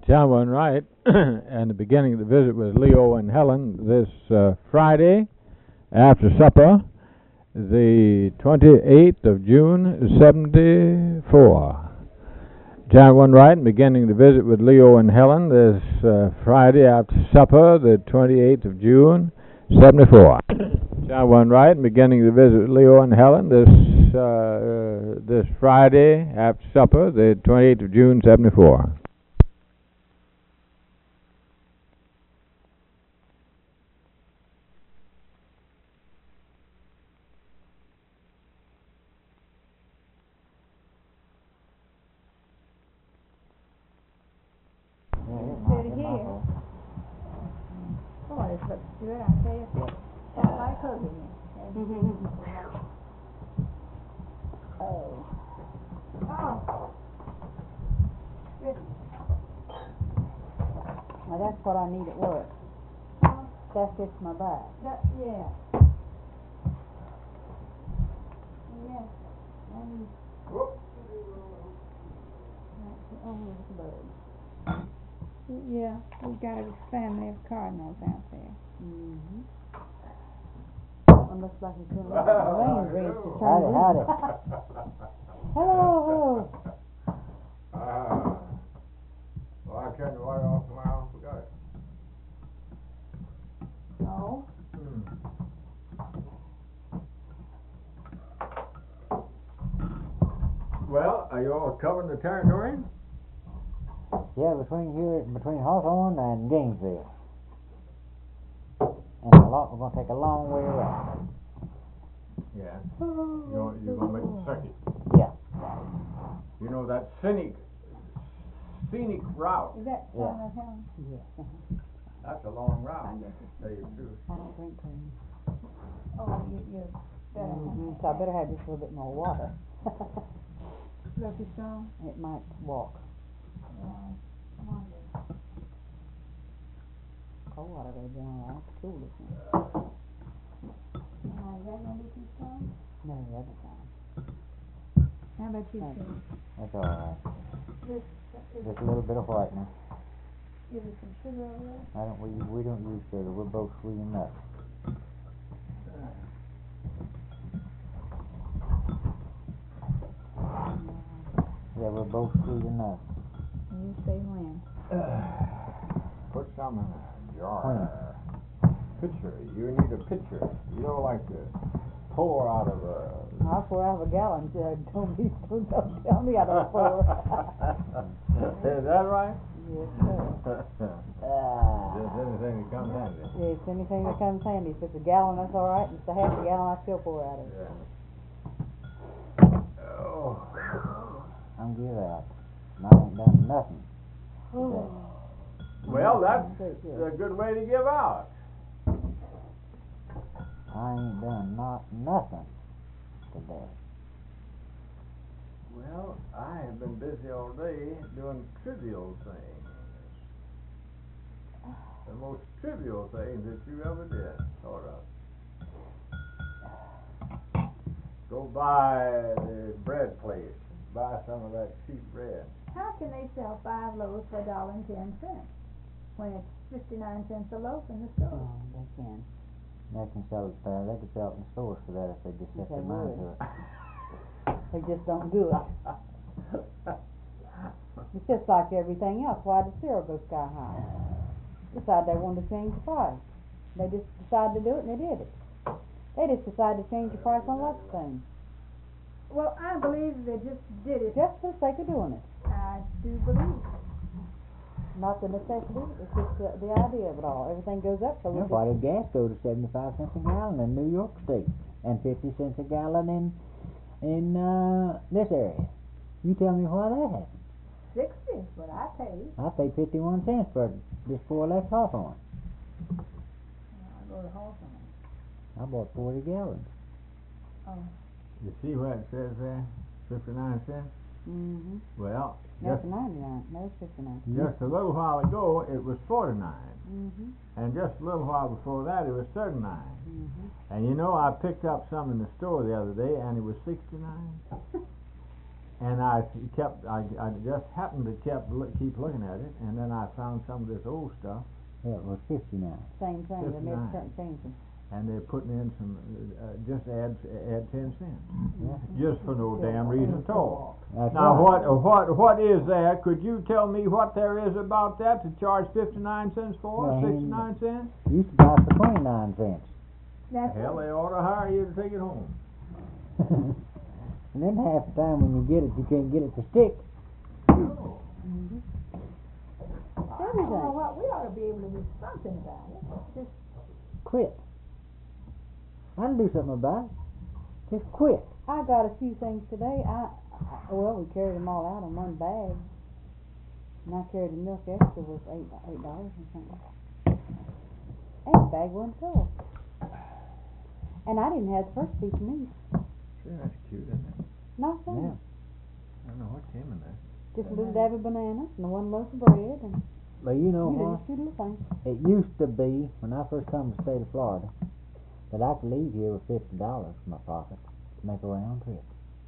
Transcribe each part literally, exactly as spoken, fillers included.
John Wainwright, and the beginning of the visit with Leo and Helen this uh, Friday after supper, the twenty-eighth of June, seventy-four. John Wainwright, beginning the visit with Leo and Helen this uh, Friday after supper, the twenty-eighth of June, seventy-four. John Wainwright, beginning the visit with Leo and Helen this uh, uh, this Friday after supper, the twenty-eighth of June, seventy-four. Sit here. Boy, this looks good. I tell you, it's like hugging you. Oh. Oh. Good. Now that's what I need at work. Huh? That's just my back. That, yeah. Yes. And that's the oldest bird. Yeah, we've got a family of cardinals out there. Mm-hmm. It looks like it's going to rain. Howdy, Howdy, howdy. Hello, hello. Ah. Well, I turned the water off and I forgot it. No. Hmm. Well, are you all covering the territory? Yeah, between here, between Hawthorne and Gainesville. And a lot, we're gonna take a long way around. Yeah. You're, you're gonna make the circuit. Yeah. You know that scenic, scenic route. Is that Yeah. Son of Helen? Yeah. That's a long I route. guess it's Tell you the truth. I don't drink cream. Oh, you, you're better. Mm-hmm. So I better have just a little bit more water. Lucky Strong? It might walk. Yeah, I wonder. Cold water goes down all cool this one. Uh, is that gonna be too strong? No, that's fine. How about you, Thank Sue? That's all right. This, is, Just a little bit of whitening. is there some sugar over there? I don't, we, we don't use sugar. We're both sweet enough. Yeah, we're both sweet enough. You say when? Put some in a jar. Pitcher. You need a pitcher. You don't like to pour out of a. I pour out of a gallon. Uh, don't be, don't, don't tell me I don't pour. Is that right? Yes, sir. Just anything that comes handy. Yes, anything that comes handy. If it's a gallon, that's all right. If it's a half a gallon, I still pour out of it. Yeah. Oh. I'm give out. And I ain't done nothing today. Well, that's Great, yeah. a good way to give out. I ain't done not nothing today. Well, I have been busy all day doing trivial things. The most trivial things that you ever did, sort of. Go by the bread place, buy some of that cheap bread. How can they sell five loaves for a dollar and ten cents when it's fifty-nine cents a loaf in the store? Oh, they can. They can sell it, uh, they could sell it in stores for that if they just set They their mind to would. it. They just don't do it. It's just like everything else. Why does cereal go sky high? Decide they wanted to change the price. They just decided to do it and they did it. They just decided to change the price on lots of things. Well, I believe they just did it. Just for the sake of doing it. I do believe. Not the necessity, it's just the, the idea of it all. Everything goes up, so we Now, just, why did gas go to seventy-five cents a gallon in New York State and fifty cents a gallon in in uh, this area? You tell me why that happened. Sixty is what I paid. I paid fifty-one cents for just before I left Hawthorne. I go to Hawthorne. I bought forty gallons. Oh. You see what it says there? Fifty-nine cents? mm-hmm. Well, That's just, ninety-nine, no, it's fifty-nine. just a little while ago it was forty-nine. Mm-hmm. And just a little while before that it was thirty-nine. Mm-hmm. And you know, I picked up some in the store the other day and it was sixty-nine. And I s- kept, I, I just happened to kept, loo- keep looking at it, and then I found some of this old stuff, Yeah, it was fifty-nine. Same thing, they never fifty-nine. started changing. and they're putting in some, uh, just add, add ten cents. Yeah. Just for no damn reason at all. That's Now, right. what, what, what is that? Could you tell me what there is about that to charge fifty-nine cents for, Well, he- sixty-nine cents? Used to buy for twenty-nine cents. That's Hell, they ought to hire you to take it home. And then half the time when you get it, you can't get it to stick. Mm-hmm. I don't know what, we ought to be able to do something about it. Just Quit. I can do something about it. Just quit. I got a few things today. I, I well, we carried them all out in one bag, and I carried the milk extra was eight eight dollars or something. And the bag wasn't full, and I didn't have the first piece of meat. Sure, that's cute, isn't it? Nothing. Yeah. I don't know what came in there. Just a little dab of bananas and one loaf of bread and But you know you know, what? just two little things. It used to be, when I first come to the state of Florida, that I could leave here with fifty dollars in my pocket to make a round trip,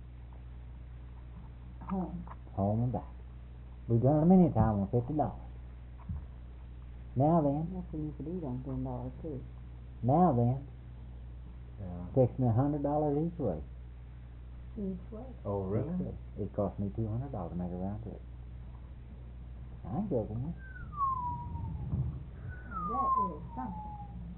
home. home and back. We've done it many times with fifty dollars. Now then, That's when you could eat on ten dollars too. now then, Yeah. takes me a hundred dollars each way. Each way. Oh, really? Each way. It cost me two hundred dollars to make a round trip. I ain't joking with you. That is something.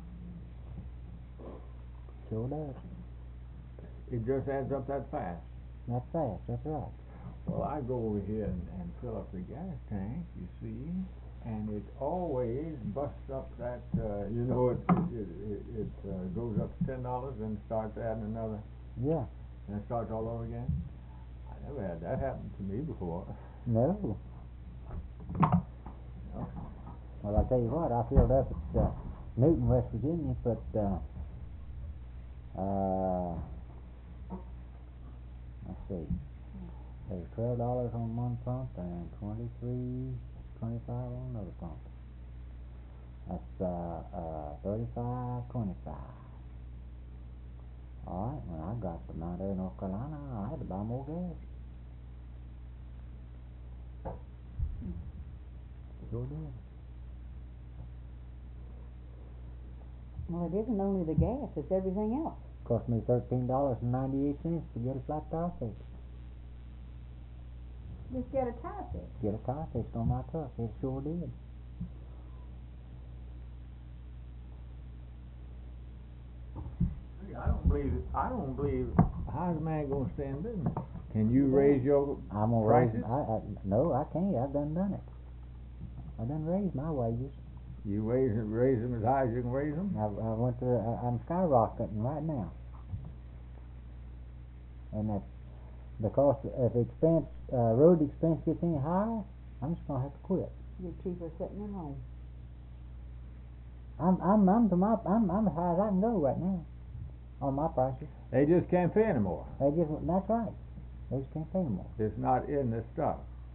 Sure does. It just adds up that fast. That's fast, that's right. Well, I go over here and, and fill up the gas tank, you see, and it always busts up that, uh, you know, it, it, it, it uh, goes up to ten dollars and starts adding another, Yeah. and it starts all over again. I never had that happen to me before. No. Well, I tell you what, I filled up at uh, Newton, West Virginia, but uh, uh, let's see, there's twelve dollars on one pump and twenty-three, twenty-five on another pump. That's uh, uh, thirty-five, twenty-five. All right, when I got to Mount Airy, North Carolina, I had to buy more gas. Sure did. Well, it isn't only the gas; it's everything else. Cost me thirteen dollars and ninety-eight cents to get a flat tire fixed. Just get a tire fix. Get a tire fixed on my truck. It sure did. I don't believe, I don't believe, how's a man gonna stay in business? Can you raise your I'm gonna raise. prices? I, I no, I can't. I've done done it. I done raised my wages. You raise, raise them as high as you can raise them? I, I went to. I, I'm skyrocketing right now. And that's because if expense, uh, road expense gets any higher, I'm just gonna have to quit. You're cheaper sitting at home. I'm I'm I'm to my I'm I'm as high as I can go right now on my prices. They just can't pay anymore. They just that's right. They just can't pay no more. It's not in the stuff.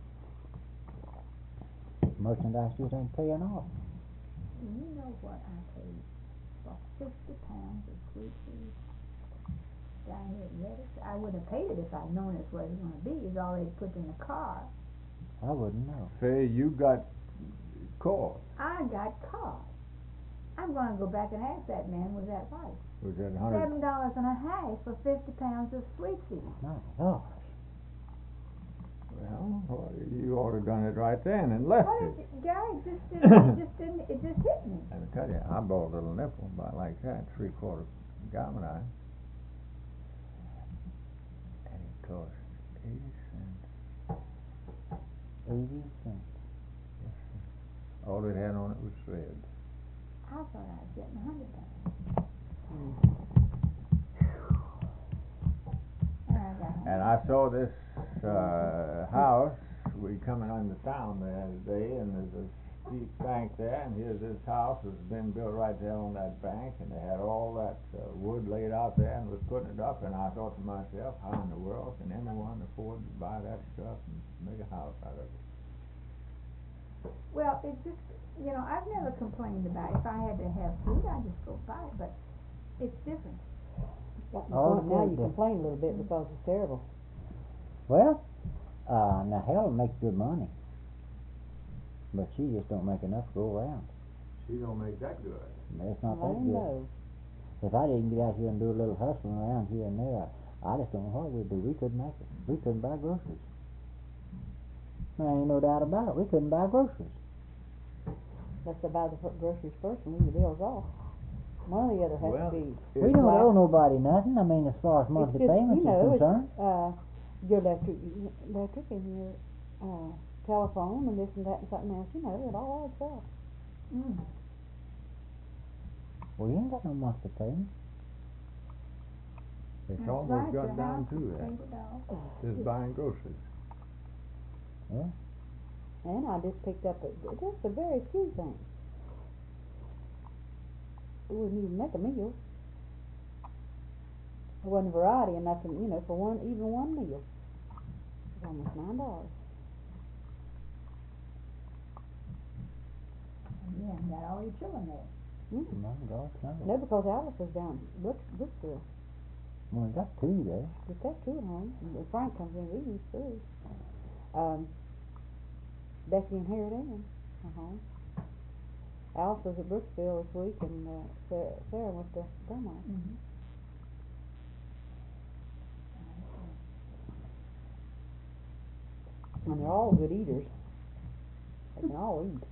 Merchandise just ain't paying off. Do you know what I paid for fifty pounds of sweet peas down here at Reddish? I wouldn't have paid it if I'd known it's what it was going to be. It's already put in the car. I wouldn't know. Say you got caught. I got caught. I'm going to go back and ask that man, was that right? Was that a hundred? Seven dollars and a half for fifty pounds of sweet peas. My gosh. Well, well, you ought to have done it right then and left What it. is it, Gary? It just didn't. It just didn't. It just hit me. Let me tell you, I bought a little nipple about like that, three quarter gallon iron, and it cost eighty cents. Eighty cents. All it had on it was threads. I thought I was getting a hundred dollars. And I got And I saw this uh, house. We coming into town the other day, and there's a steep bank there, and here's this house that's been built right there on that bank, and they had all that uh, wood laid out there and was putting it up, and I thought to myself, how in the world can anyone afford to buy that stuff and make a house out of it? Well, it just, you know, I've never complained about it. If I had to have food, I'd just go buy it, but it's different. Got to the Oh, point now okay, you then. complain a little bit because it's terrible. Well, Uh, now Helen makes good money, but she just don't make enough to go around. She don't make that good. It's not Well, that I good. know. If I didn't get out here and do a little hustling around here and there, I just don't know what we'd do. We couldn't make it. We couldn't buy groceries. There ain't no doubt about it. We couldn't buy groceries. Let's buy the fir- groceries first and leave the bills off. One or the other has Well, to be. We don't Right. owe nobody nothing. I mean, as far as monthly just, payments you know, is it's- concerned. Uh, your electric, electric and your uh, telephone and this and that and something else. You know, it all adds up. Mm. Well, you ain't got no monthly payment. It's That's almost right, got your down house to is that. paid off. Just buying groceries. And I just picked up a, just a very few things. It wouldn't even make a meal. It wasn't variety enough, to, you know, for one, even one meal. It was almost nine dollars. You haven't got all your children there. Mm. My gosh, no. No, because Alice was down Brook, Brookville. Well, we got two there. Just got two at home. And Frank comes in evenings too. Um, Becky and Harriet Ann are home. Alice was at Brookville this week, and uh, Sarah, Sarah went to Grandma. Mm-hmm. And they're all good eaters. They can all eat.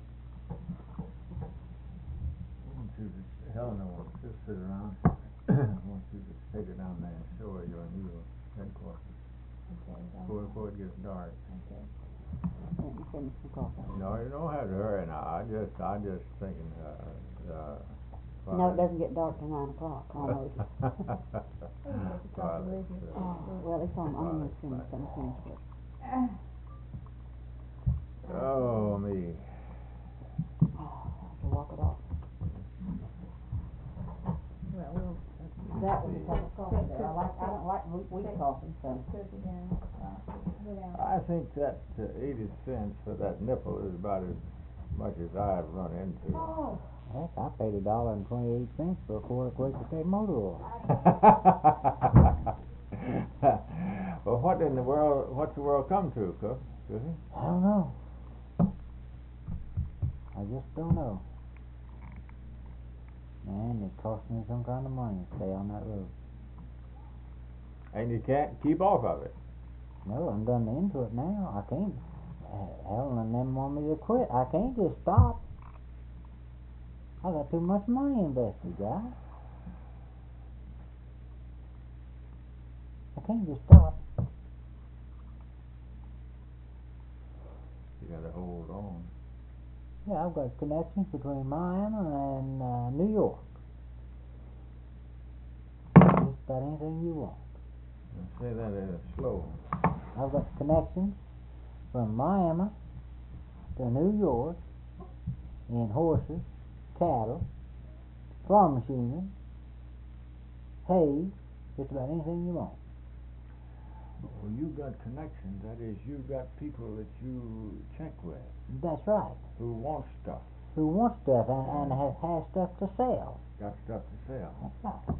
Want you to, Helena wants to sit around. Want you to take her down there and show her your new headquarters. Okay, Before, before it gets dark. okay. Let me finish my coffee. No, you don't have to hurry now. I just, I just thinking, uh, uh. No, it doesn't get dark till nine o'clock almost. Father, uh, Oh, well, it's on. I'm almost finished. I'm finished with. Uh, Oh, me. Oh, I have to walk it off. well, we'll That was a cup of coffee there. I like. I don't like weak, weak coffee, so. cook it down. Uh, go down. I think that uh, eighty cents for that nipple is about as much as I've run into. Oh, Heck, I paid a dollar and twenty-eight cents for a quart of Quaker State motor oil. Well, what in the world, what's the world come to, Cook? Does he? I don't know. I just don't know. Man, it cost me some kind of money to stay on that road. And you can't keep off of it. No, I'm done into it now. I can't. uh, Helen and them want me to quit. I can't just stop. I got too much money invested, guys. I can't just stop. You gotta hold on. Yeah, I've got connections between Miami and uh, New York. Just about anything you want. Say that uh, slow. I've got connections from Miami to New York in horses, cattle, farm machinery, hay, just about anything you want. Well, you got connections. That is, you got people that you check with That's right. who want stuff, Who wants stuff and, and has, has stuff to sell. got stuff to sell. That's right.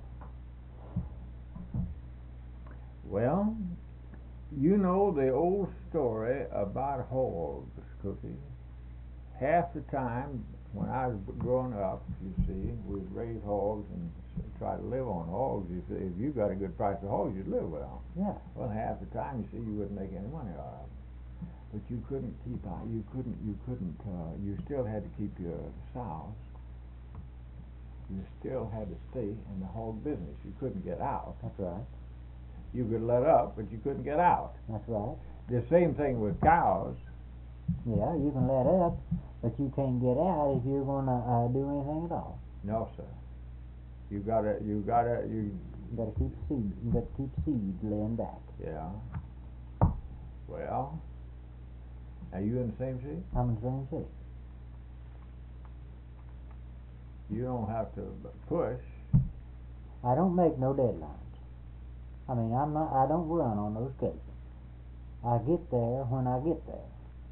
Well, you know the old story about hogs, Cookie. Half the time when I was growing up, you see, we'd raise hogs and s- try to live on hogs. You see, if you got a good price of hogs, you'd live well. Yeah. Well, half the time, you see, you wouldn't make any money out of them. But you couldn't keep out. You couldn't. You couldn't. Uh, you still had to keep your sows. You still had to stay in the hog business. You couldn't get out. That's right. You could let up, but you couldn't get out. That's right. The same thing with cows. Yeah, you can let up, but you can't get out if you're gonna uh, do anything at all. No, sir. You gotta. You gotta. You. You gotta keep seed. You gotta keep seed laying back. Yeah. Well. Are you in the same seat? I'm in the same seat. You don't have to b- push. I don't make no deadlines. I mean, I'm not. I don't run on those cases. I get there when I get there.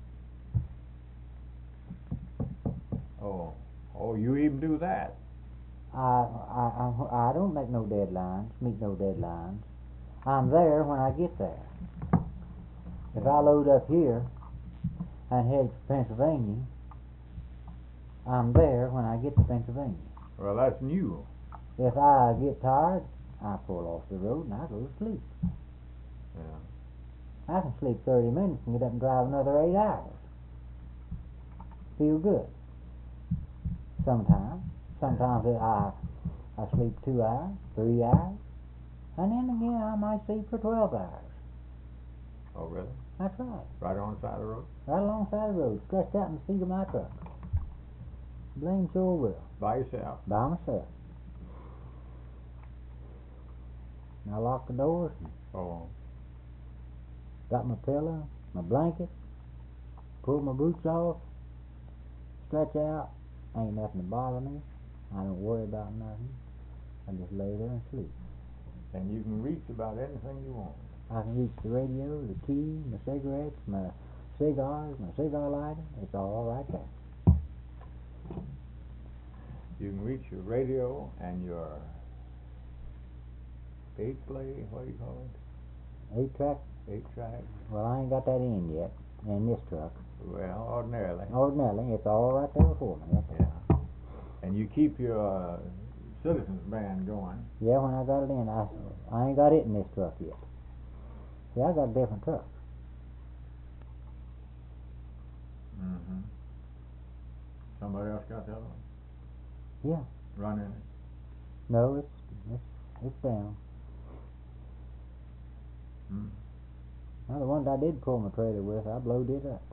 Oh. Oh, you even do that. I I I, I don't make no deadlines. Meet no deadlines. I'm there when I get there. If I load up here and head for Pennsylvania, I'm there when I get to Pennsylvania. Well, that's new. If I get tired, I pull off the road and I go to sleep. Yeah. I can sleep thirty minutes and get up and drive another eight hours. Feel good. Sometimes. Sometimes I, I sleep two hours, three hours, and then again I might sleep for twelve hours. Oh, really? That's right. Right on the side of the road? Right alongside the road, stretched out in the seat of my truck. Blame sure will. By yourself? By myself. And I lock the doors, and Oh. got my pillow, my blanket, pull my boots off, stretch out, ain't nothing to bother me. I don't worry about nothing. I just lay there and sleep. And you can reach about anything you want. I can reach the radio, the key, my cigarettes, my cigars, my cigar lighter. It's all right there. You can reach your radio and your eight play, what do you call it? Eight track. Eight track. Well, I ain't got that in yet, in this truck. Well, ordinarily. Ordinarily, it's all right there before me. Right there. Yeah. And you keep your uh, Citizens band going. Yeah, when I got it in, I I ain't got it in this truck yet. See, I got a different truck. Mm-hmm. Somebody else got that one? Yeah. Running it? No, it's it's it's down. Mm. Now the ones I did pull my trailer with, I blowed it up.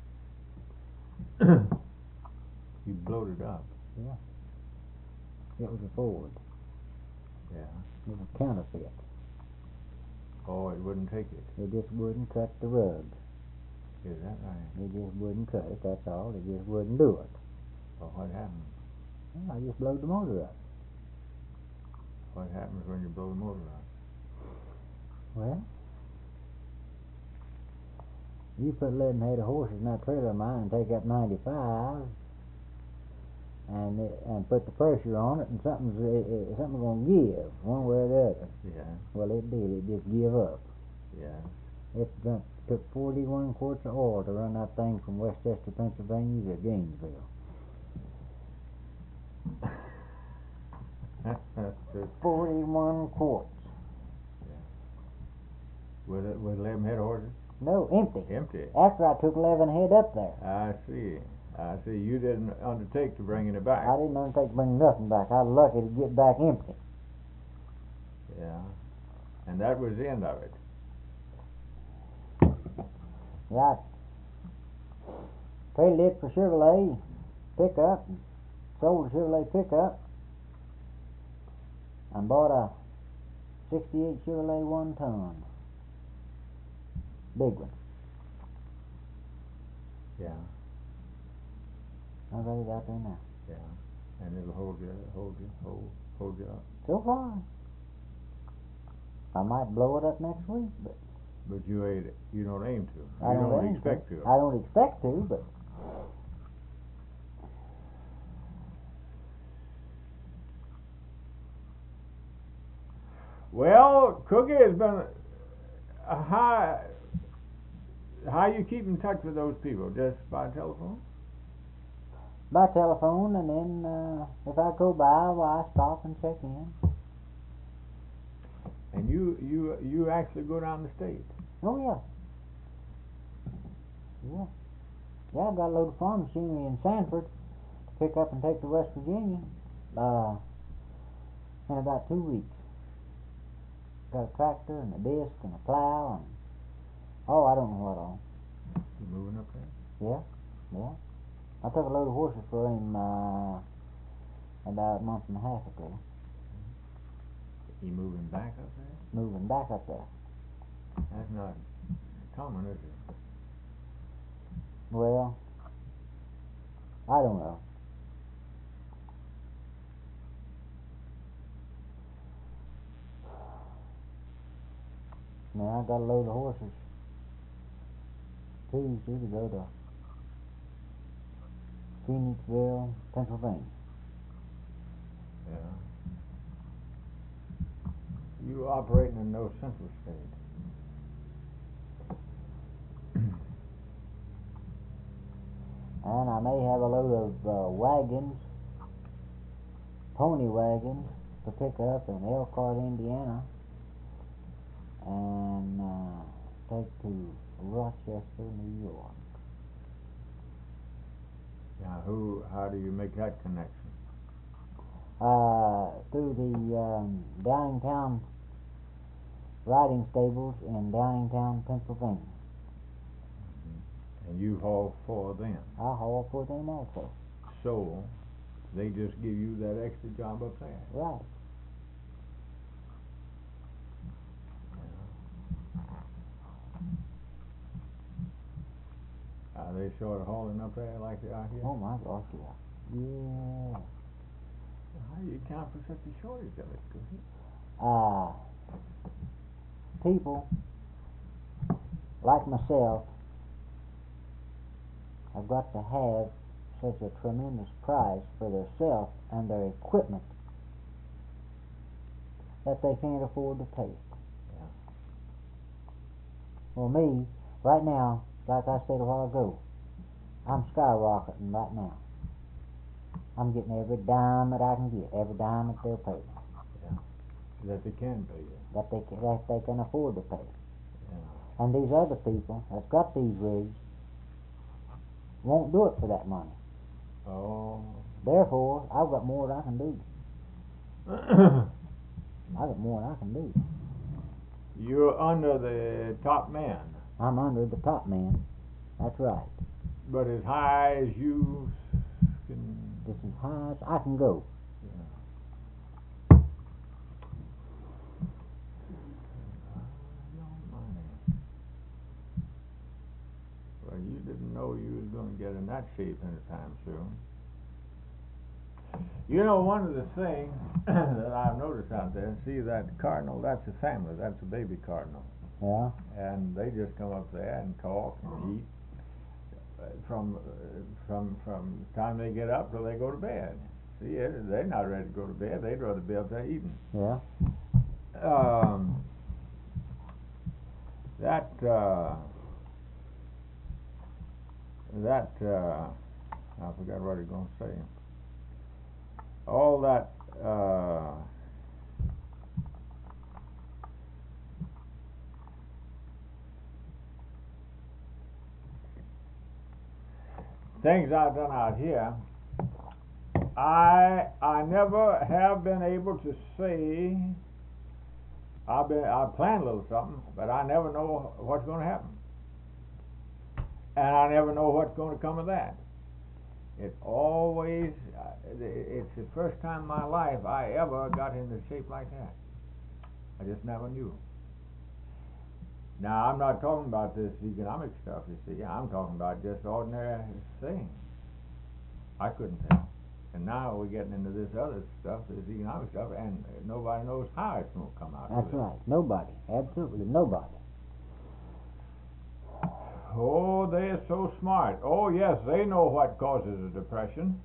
You blowed it up? Yeah. It was a Ford. Yeah. It was counterfeit. Oh, it wouldn't take it. It just wouldn't cut the rug. Is that right? It just wouldn't cut it, that's all. It just wouldn't do it. Well, what happened? Well, I just blowed the motor up. What happens when you blow the motor up? Well, you put eleven head of horses in that trailer of mine and take up ninety-five and it, and put the pressure on it, and something's it, it, something's gonna give one way or the other. Yeah. Well, it did. It just give up. Yeah. It done, took forty-one quarts of oil to run that thing from Westchester, Pennsylvania to Gainesville. forty-one quarts. With it, with eleven head of horses? No, empty. Empty. After I took eleven head up there. I see. I see. You didn't undertake to bringing it back. I didn't undertake to bring nothing back. I was lucky to get back empty. Yeah. And that was the end of it. Yeah, I traded it for Chevrolet pickup, and sold the Chevrolet pickup, and bought a sixty-eight Chevrolet one ton. Big one. Yeah. I got it out there now. Yeah. And it'll hold you, hold you, hold, hold you up. So far. I might blow it up next week, but But you ain't, you don't aim to. I You don't, don't aim expect to. to. I don't expect to, but Well, Cookie has been a high. How you keep in touch with those people? Just by telephone? by telephone, and then uh, if I go by, well, I stop and check in. And you you you actually go down the state? Oh yeah. Yeah. Yeah, I've got a load of farm machinery in Sanford to pick up and take to West Virginia uh, in about two weeks. Got a tractor and a disc and a plow and oh, I don't know what all. You moving up there? Yeah, yeah. I took a load of horses for him uh, about a month and a half ago. You moving back up there? Moving back up there. That's not common, is it? Well, I don't know. Now I got a load of horses Tuesday to go to Phoenixville, Pennsylvania. Yeah. You operating in no central state? And I may have a load of uh, wagons, pony wagons, to pick up in Elkhart, Indiana, and uh, take to Rochester, New York. Now, who? How do you make that connection? Uh, through the um, Downingtown riding stables in Downingtown, Pennsylvania. And you haul for them. I haul for them also. So, they just give you that extra job up there. Right. Are they sort of hauling up there like they are here? Oh my gosh, yeah. Yeah. How do you account for such a shortage of it? Cookie? Uh, people like myself have got to have such a tremendous price for their self and their equipment that they can't afford to pay it. Yeah. Well, me, right now, like I said a while ago, I'm skyrocketing right now. I'm getting every dime that I can get, every dime that they'll pay, That they can pay you. that they can, that they can afford to pay. Yeah. And these other people that's got these rigs won't do it for that money. Oh. Therefore, I've got more than I can do. I've got more than I can do. You're under the top man, I'm under the top man. That's right. but as high as you can. Just as high as I can go. Well, you didn't know you was going to get in that shape anytime soon. You know, one of the things that I've noticed out there, see that cardinal, that's a family, that's a baby cardinal. Yeah. And they just come up there and talk and eat uh, from, uh, from, from the time they get up till they go to bed. See, uh, they're not ready to go to bed, they'd rather be up there eating. Yeah. Um, that, uh, that, uh, I forgot what I was going to say. All that, uh, things I've done out here, I I never have been able to say. I've been I plan a little something, but I never know what's going to happen, and I never know what's going to come of that. It always, uh, it's the first time in my life I ever got into shape like that. I just never knew. Now, I'm not talking about this economic stuff, you see. I'm talking about just ordinary things. I couldn't tell. And now we're getting into this other stuff, this economic stuff, and nobody knows how it's going to come out. That's right. Nobody. Absolutely nobody. Oh, they're so smart. Oh, yes, they know what causes a depression.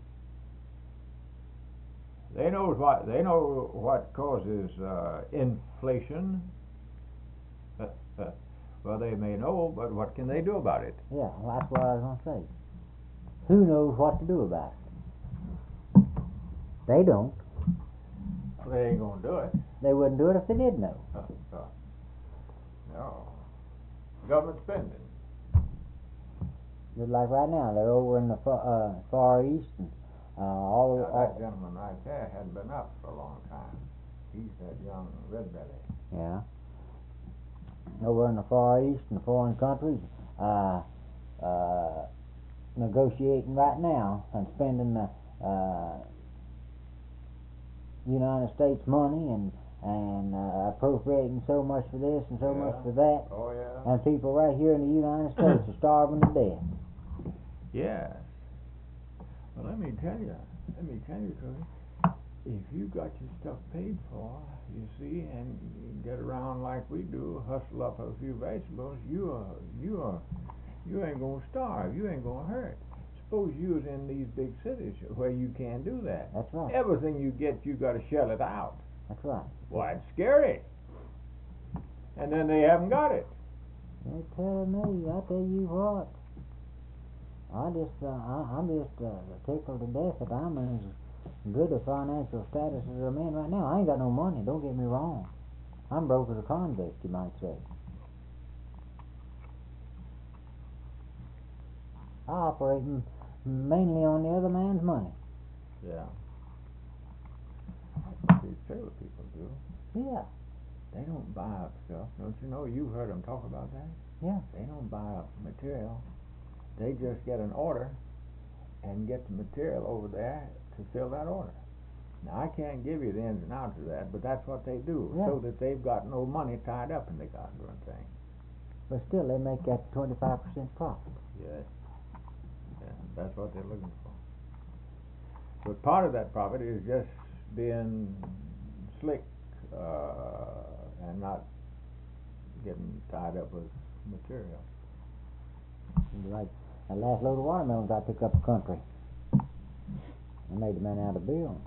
They knows what they know what causes uh, inflation. Well, they may know, but what can they do about it? Yeah, well, that's what I was going to say. Who knows what to do about it? They don't. They ain't gonna do it. They wouldn't do it if they did know. No. Government spending. Just like right now, they're over in the far, uh, far east, and uh, all, Now, all that gentleman right there hadn't been up for a long time. He's that young red belly. yeah, over in the far east and foreign countries, uh, uh, negotiating right now and spending the uh, United States money and and uh, appropriating so much for this and so Yeah. much for that, Oh, yeah? and people right here in the United States are starving to death. Yes. Well, let me tell you, let me tell you, Cody, if you got your stuff paid for, you see, and you get around like we do, hustle up a few vegetables, you are, you are, you ain't gonna starve, you ain't gonna hurt. Suppose you was in these big cities where you can't do that. That's right. Everything you get, you gotta shell it out. That's right. Why, it's scary. And then they haven't got it. They're telling me, I tell you what, I just, uh, I, I'm just uh, tickled to death that I'm in as good a financial status as I'm in right now. I ain't got no money, don't get me wrong. I'm broke as a convict, you might say. I operate m- mainly on the other man's money. Yeah. That's what these trailer people do. Yeah, They don't buy up stuff. Don't you know? You've heard them talk about that. yeah. They don't buy up material. They just get an order and get the material over there to fill that order. Now, I can't give you the ins and outs of that, but that's what they do, Yeah. so that they've got no money tied up in the goddamn thing. But still, they make that twenty-five percent profit. Yes. Yeah, that's what they're looking for. But part of that profit is just being slick uh, and not getting tied up with material. Like that last load of watermelons I took up the country. I made the man out a bill.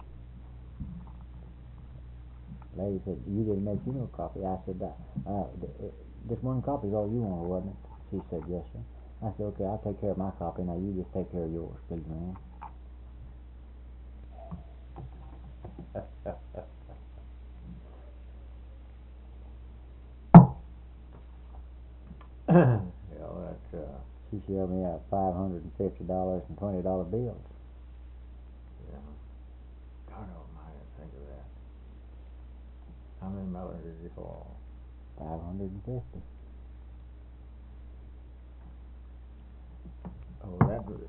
Lady said, "You didn't make you no copy." I said, uh, uh, "This one copy is all you want, wasn't it?" She said, "Yes, sir." I said, "Okay, I'll take care of my copy. Now you just take care of yours, please, ma'am." Yeah, that, uh, She showed me out five hundred and fifty dollars and twenty dollar bills. yeah. God almighty, think of that. How many melons did you fall? Five hundred and fifty. Oh, that was.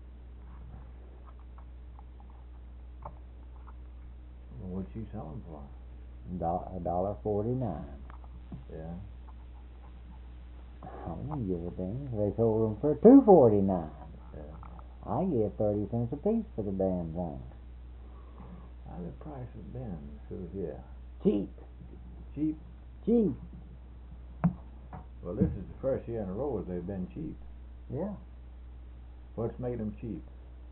What'd you sell them for? A dollar forty nine. Yeah. I don't give a damn. They sold them for two forty nine. Yeah. I get thirty cents a piece for the damn thing. Now the price has been through here. Cheap, Cheap. cheap. Well, this is the first year in a row that they've been cheap. Yeah. What's made them cheap?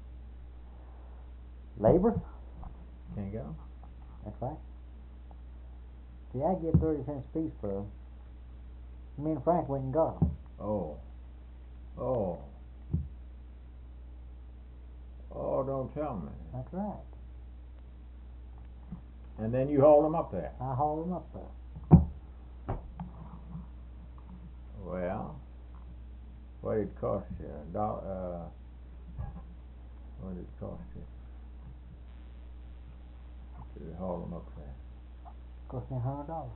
Labor. Can't get them? That's right. See, I get thirty cents a piece for them. Me and Frank went and got them. Oh. Oh. Oh, don't tell me. That's right. And then you haul them up there. I hauled them up there. Well, what did it cost you? A dollar, uh, what did it cost you to haul them up there? Cost me a hundred dollars.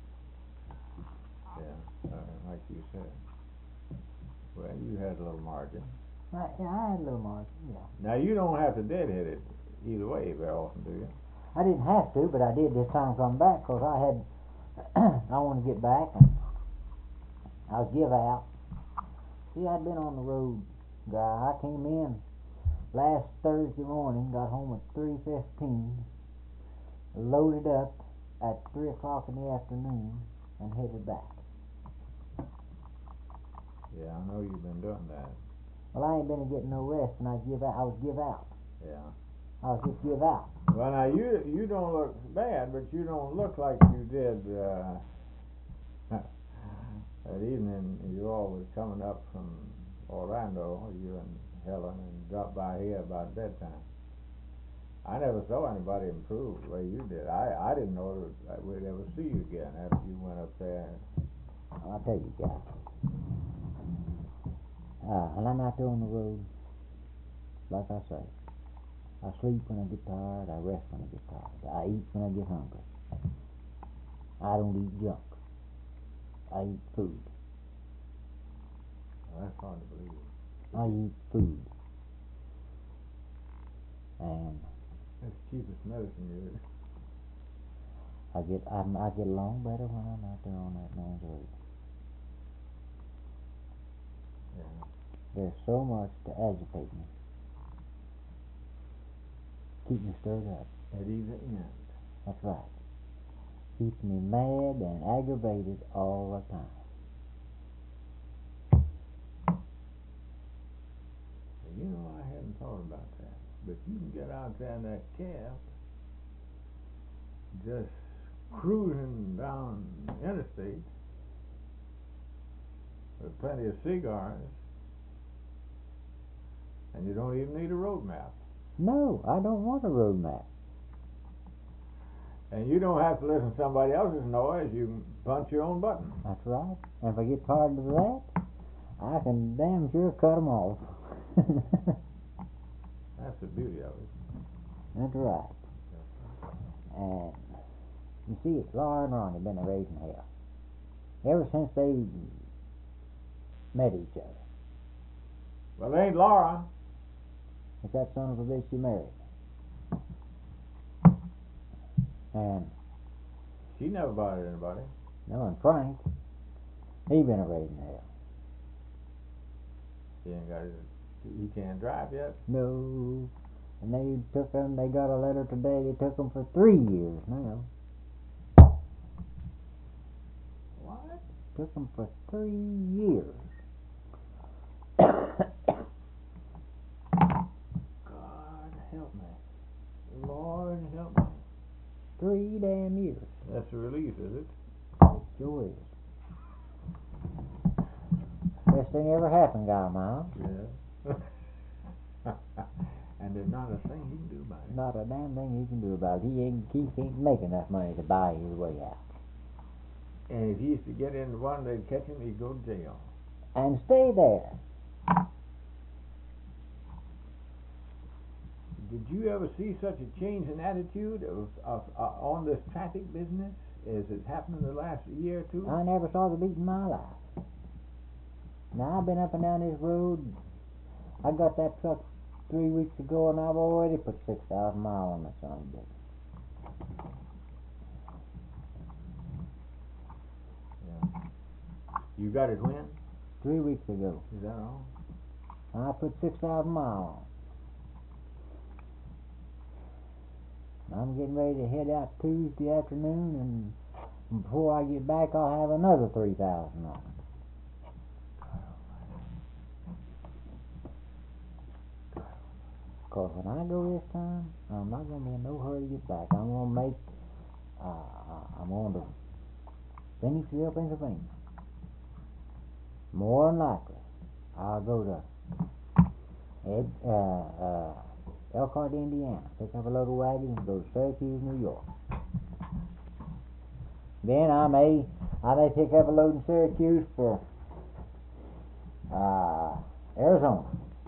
Yeah, uh, like you said. Well, you had a little margin. Right, yeah, I had a little margin, yeah. Now, you don't have to deadhead it either way very often, do you? I didn't have to, but I did this time come back because I had, I wanted to get back and I was give out. See, I'd been on the road, guy. I came in last Thursday morning, got home at three fifteen, loaded up at three o'clock in the afternoon, and headed back. Yeah, I know you've been doing that. Well, I ain't been getting no rest, and I give out. I was give out. Yeah. I was just give out. Well, now you you don't look bad, but you don't look like you did uh, that evening. You all was coming up from Orlando, you and Helen, and dropped by here about bedtime. I never saw anybody improve the way you did. I I didn't know that we'd ever see you again after you went up there. I'll tell you, guys. Uh, when I'm out there on the road, like I say, I sleep when I get tired, I rest when I get tired, I eat when I get hungry. I don't eat junk. I eat food. Well, that's hard to believe. I eat food. And That's the cheapest medicine you. I get I'm, I get along better when I'm out there on that man's road. Yeah. There's so much to agitate me. Keep me stirred up. At either end. That's right. Keeps me mad and aggravated all the time. You know, I hadn't thought about that. But you can get out there in that cab, just cruising down the interstate, with plenty of cigars, and you don't even need a road map. No, I don't want a road map. And you don't have to listen to somebody else's noise. You can punch your own button. That's right. And if I get tired of that, I can damn sure cut 'em off. That's the beauty of it. That's right. And you see, it's Laura and Ronnie been raising hell ever since they met each other. Well, it ain't Laura. It's that son of a bitch she married. And She never bothered anybody. no, and Frank, he been a raising hell. He ain't got his, he can't drive yet. No. And they took them, they got a letter today, they took them for three years now. What? Took them for three years. God help me. Lord help me. Three damn years. That's a relief, is it? Sure is. Best thing ever happened, Guy Miles. Yeah. And there's not a thing he can do about it. Not a damn thing he can do about it. He ain't, he can't make enough money to buy his way out. And if he used to get into one, they'd catch him, he'd go to jail. And stay there. Did you ever see such a change in attitude of, of uh, on this traffic business as it's happened in the last year or two? I never saw the beat in my life. Now, I've been up and down this road. I got that truck three weeks ago, and I've already put six thousand miles on that son of a bitch. Yeah. You got it when? Three weeks ago. Is that all? And I put six thousand miles on. I'm getting ready to head out Tuesday afternoon, and before I get back, I'll have another three thousand on it. Because when I go this time, I'm not going to be in no hurry to get back. I'm going to make, uh, I'm going to Phoenixville, Pennsylvania. More than likely, I'll go to Ed, uh, uh, Elkhart, Indiana, pick up a load of wagons and go to Syracuse, New York. Then I may, I may pick up a load in Syracuse for uh, Arizona.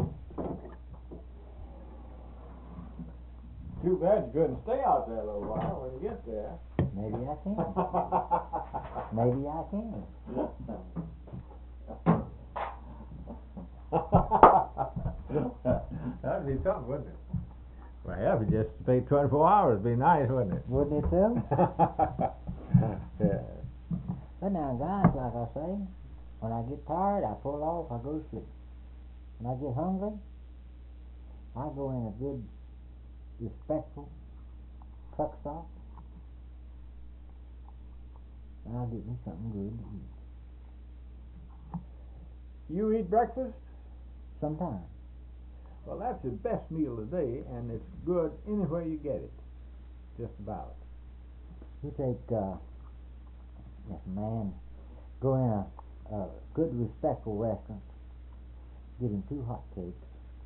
Too bad you couldn't stay out there a little while when you get there. Maybe I can. Maybe I can. That'd be something, wouldn't it? Well, yeah, if you just stayed twenty-four hours, it'd be nice, wouldn't it? Wouldn't it too? Yeah. But now, guys, like I say, when I get tired, I pull off, I go to sleep. When I get hungry, I go in a good, respectful truck stop, and I'll get me something good to eat. You eat breakfast? Sometimes. Well, that's the best meal of the day, and it's good anywhere you get it. Just about. You take, uh, yes, man, go in a, a good, respectful restaurant, get him two hot cakes,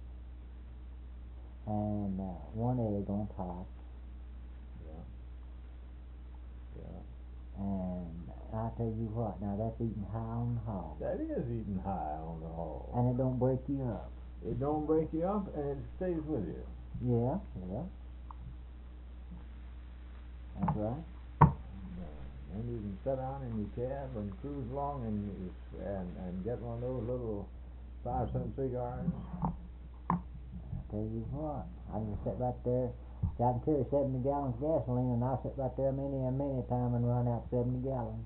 and uh, one egg on top. Yeah. Yeah. And I tell you what, now that's eating high on the hog. That is eating high on the hog. And it don't break you up. It don't break you up, and it stays with you. Yeah, yeah. That's right. And you can sit down in your cab and cruise along and and, and get one of those little five cent cigars. I tell you what, I can sit right there. I can carry seventy gallons of gasoline, and I'll sit right there many and many a time and run out seventy gallons.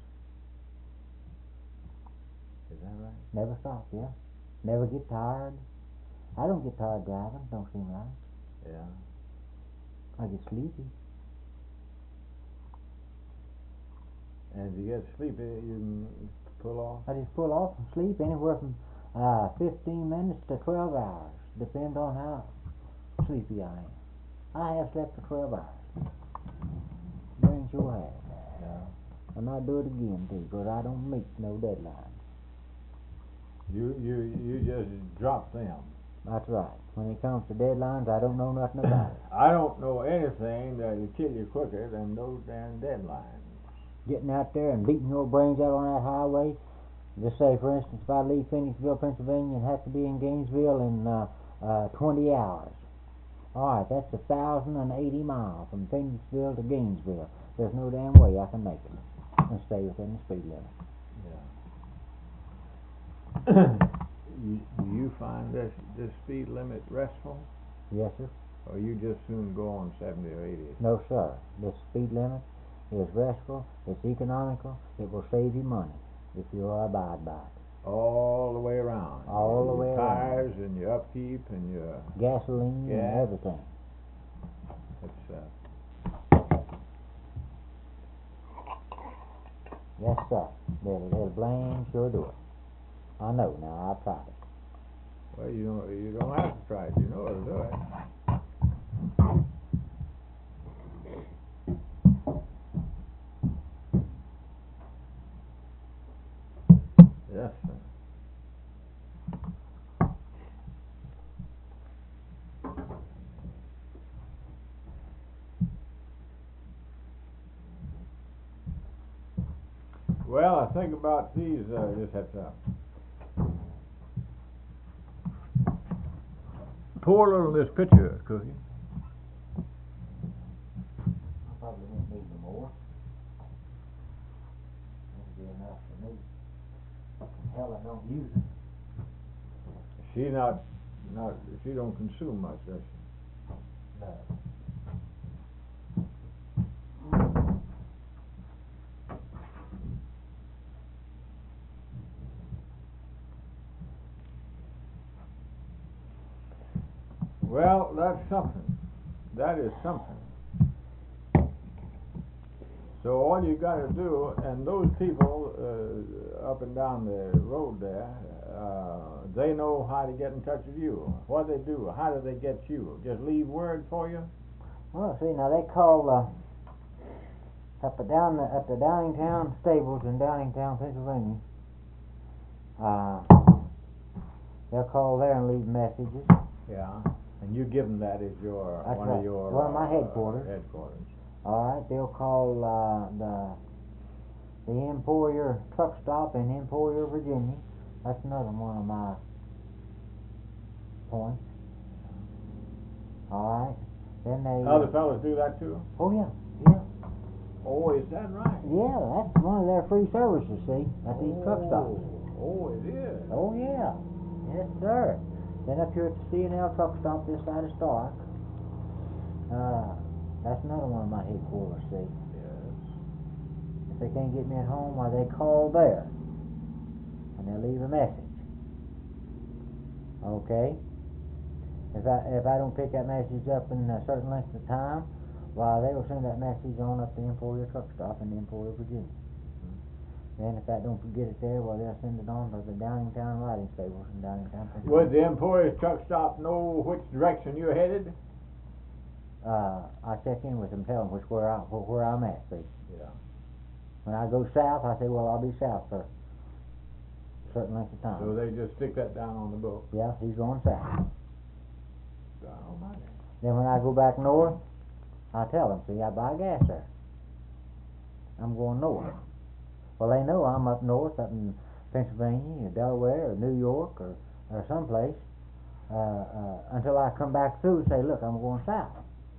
Is that right? Never stop, yeah. Never get tired. I don't get tired driving, don't seem like. Yeah. I get sleepy. And if you get sleepy, you can pull off. I just pull off and sleep anywhere from uh, fifteen minutes to twelve hours. Depends on how sleepy I am. I have slept for twelve hours. Dang sure have. Yeah. And I'll do it again too, because I don't meet no deadlines. You, you, you just drop them. That's right. When it comes to deadlines, I don't know nothing about it. I don't know anything that'll kill you quicker than those damn deadlines. Getting out there and beating your brains out on that highway. Just say, for instance, if I leave Phoenixville, Pennsylvania, and have to be in Gainesville in uh, uh, twenty hours. All right, that's a thousand and eighty miles from Phoenixville to Gainesville. There's no damn way I can make it and stay within the speed limit. Yeah. you, do you find this this speed limit restful, Yes, sir. or you just soon go on seventy or eighty? No, sir. This speed limit is restful. It's economical. It will save you money if you abide by it. All the way around. All your the way around. Tires and your upkeep and your Gasoline Gas. and everything. it's uh, Yes, sir. They'll, they'll blame sure do it. I know. Now I've tried it. well, you don't you don't have to try it. You know how to do it. Yes, sir. Well, I think about these. Uh, just have to pour a little of this picture, Cookie. I probably won't need no more. That'll be enough for me. Hell, I don't use it. She not not she don't consume much, does she? No. Well, that's something. That is something. So all you got to do, and those people uh, up and down the road there, uh, they know how to get in touch with you. What they do? How do they get you? Just leave word for you? Well, see, now they call uh, up at down the, at the Downingtown stables in Downingtown, Pennsylvania. Uh, they'll call there and leave messages. Yeah. And you give them that as your That's one right. of your One of my uh, headquarters. Headquarters. All right, they'll call uh, the the Emporia truck stop in Emporia, Virginia. That's another one of my points. All right. Then they. Other fellas do that too? Oh yeah, yeah, Oh, is that right? yeah. That's one of their free services. See, at these truck stops. Oh, it is. Oh yeah, yes sir. Then up here at the C and L truck stop this side of Stark. Uh, that's another one of my headquarters. See, Yes. if they can't get me at home, why they call there, and they leave a message. Okay. If I if I don't pick that message up in a certain length of time, why they will send that message on up to Emporia truck stop in Emporia, Virginia. Then if I don't get it there, well they'll send it on to the Downingtown riding stables in Downingtown, Pennsylvania. Would the Emporia truck stop know which direction you're headed? Uh, I check in with them, tell them which where I wh- where I'm at. See, Yeah. when I go south, I say, well I'll be south for a certain length of time. So they just stick that down on the book. Yeah, he's going south. God almighty. Then when I go back north, I tell them, see, I buy gas there. I'm going north. Well, they know I'm up north, up in Pennsylvania, or Delaware, or New York, or, or someplace, uh, uh, until I come back through and say, look, I'm going south.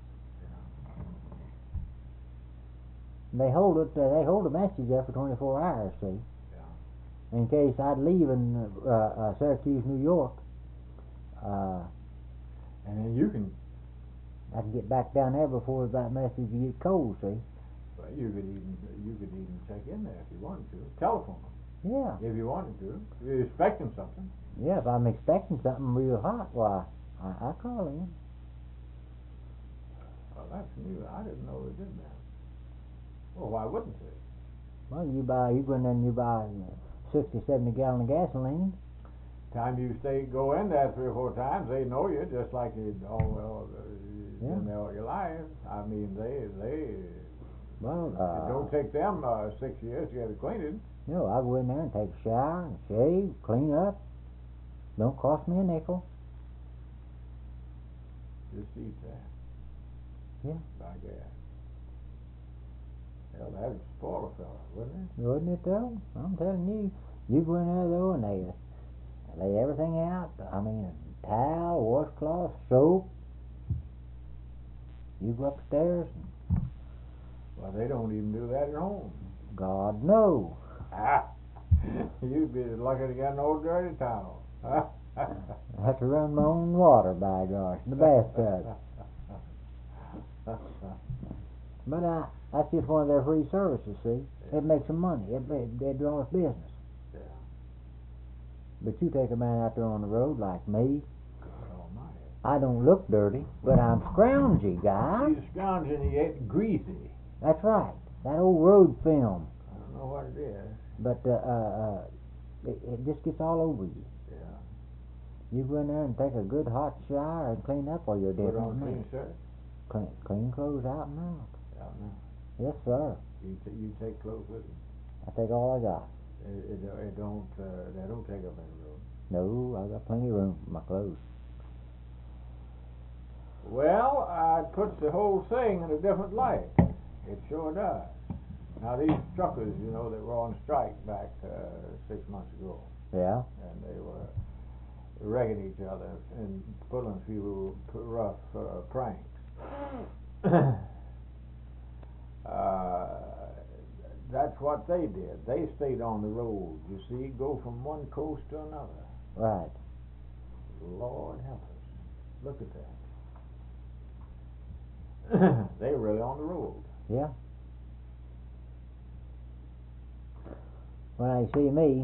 And they hold it. Uh, they hold a message there for twenty-four hours. See, Yeah. in case I'd leave in uh, uh, Syracuse, New York, uh, And then you can, I can get back down there before that message gets cold. See. well, you could even you could even check in there if you wanted to. Telephone them Yeah. if you wanted to. If you're expecting something. Yeah, if I'm expecting something real hot, why, I, I call in. Well, that's new. I didn't know they did that. Well, why wouldn't they? Well, you buy, you go in there and you buy uh, sixty, seventy gallon of gasoline. Time you stay go in there three or four times, they know you just like you all well uh, Yeah. in there all your life. I mean, they they Well, it uh, don't take them uh, six years to get acquainted. you know, I go in there and take a shower and shave, clean up, Don't cost me a nickel. Just eat that. Yeah. By God. Hell, that would spoil a fella, wouldn't it? Wouldn't it though? I'm telling you. You go in there though and they lay everything out. I mean, towel, washcloth, soap. You go upstairs and Well, they don't even do that at home. God knows. Ah, you'd be lucky to get an old dirty towel. I have to run my own water, by gosh, in the bathtub. But uh, that's just one of their free services, see? Yeah. It makes them money. It, it, it draws business. Yeah. But you take a man out there on the road like me, God almighty. I don't look dirty, but I'm scroungy, guy. He's scrounging, he ain't greasy. That's right. That old road film. I don't know what it is. But uh, uh, uh, it, it just gets all over you. Yeah. You go in there and take a good hot shower and clean up while you're Put different on than clean me. shirt. Clean, clean clothes out and out. Out now. Yes, sir. You, t- you take clothes with you. I take all I got. It, it, it don't, uh, they don't take up any room. No, I got plenty of room for my clothes. Well, uh, it puts the whole thing in a different light. It sure does. Now, these truckers, you know, that were on strike back uh, six months ago, Yeah? and they were wrecking each other and pulling a few p- rough uh, pranks. uh, that's what they did. They stayed on the road, you see, go from one coast to another. Right. Lord help us. Look at that. They were really on the road. Yeah. When I see me,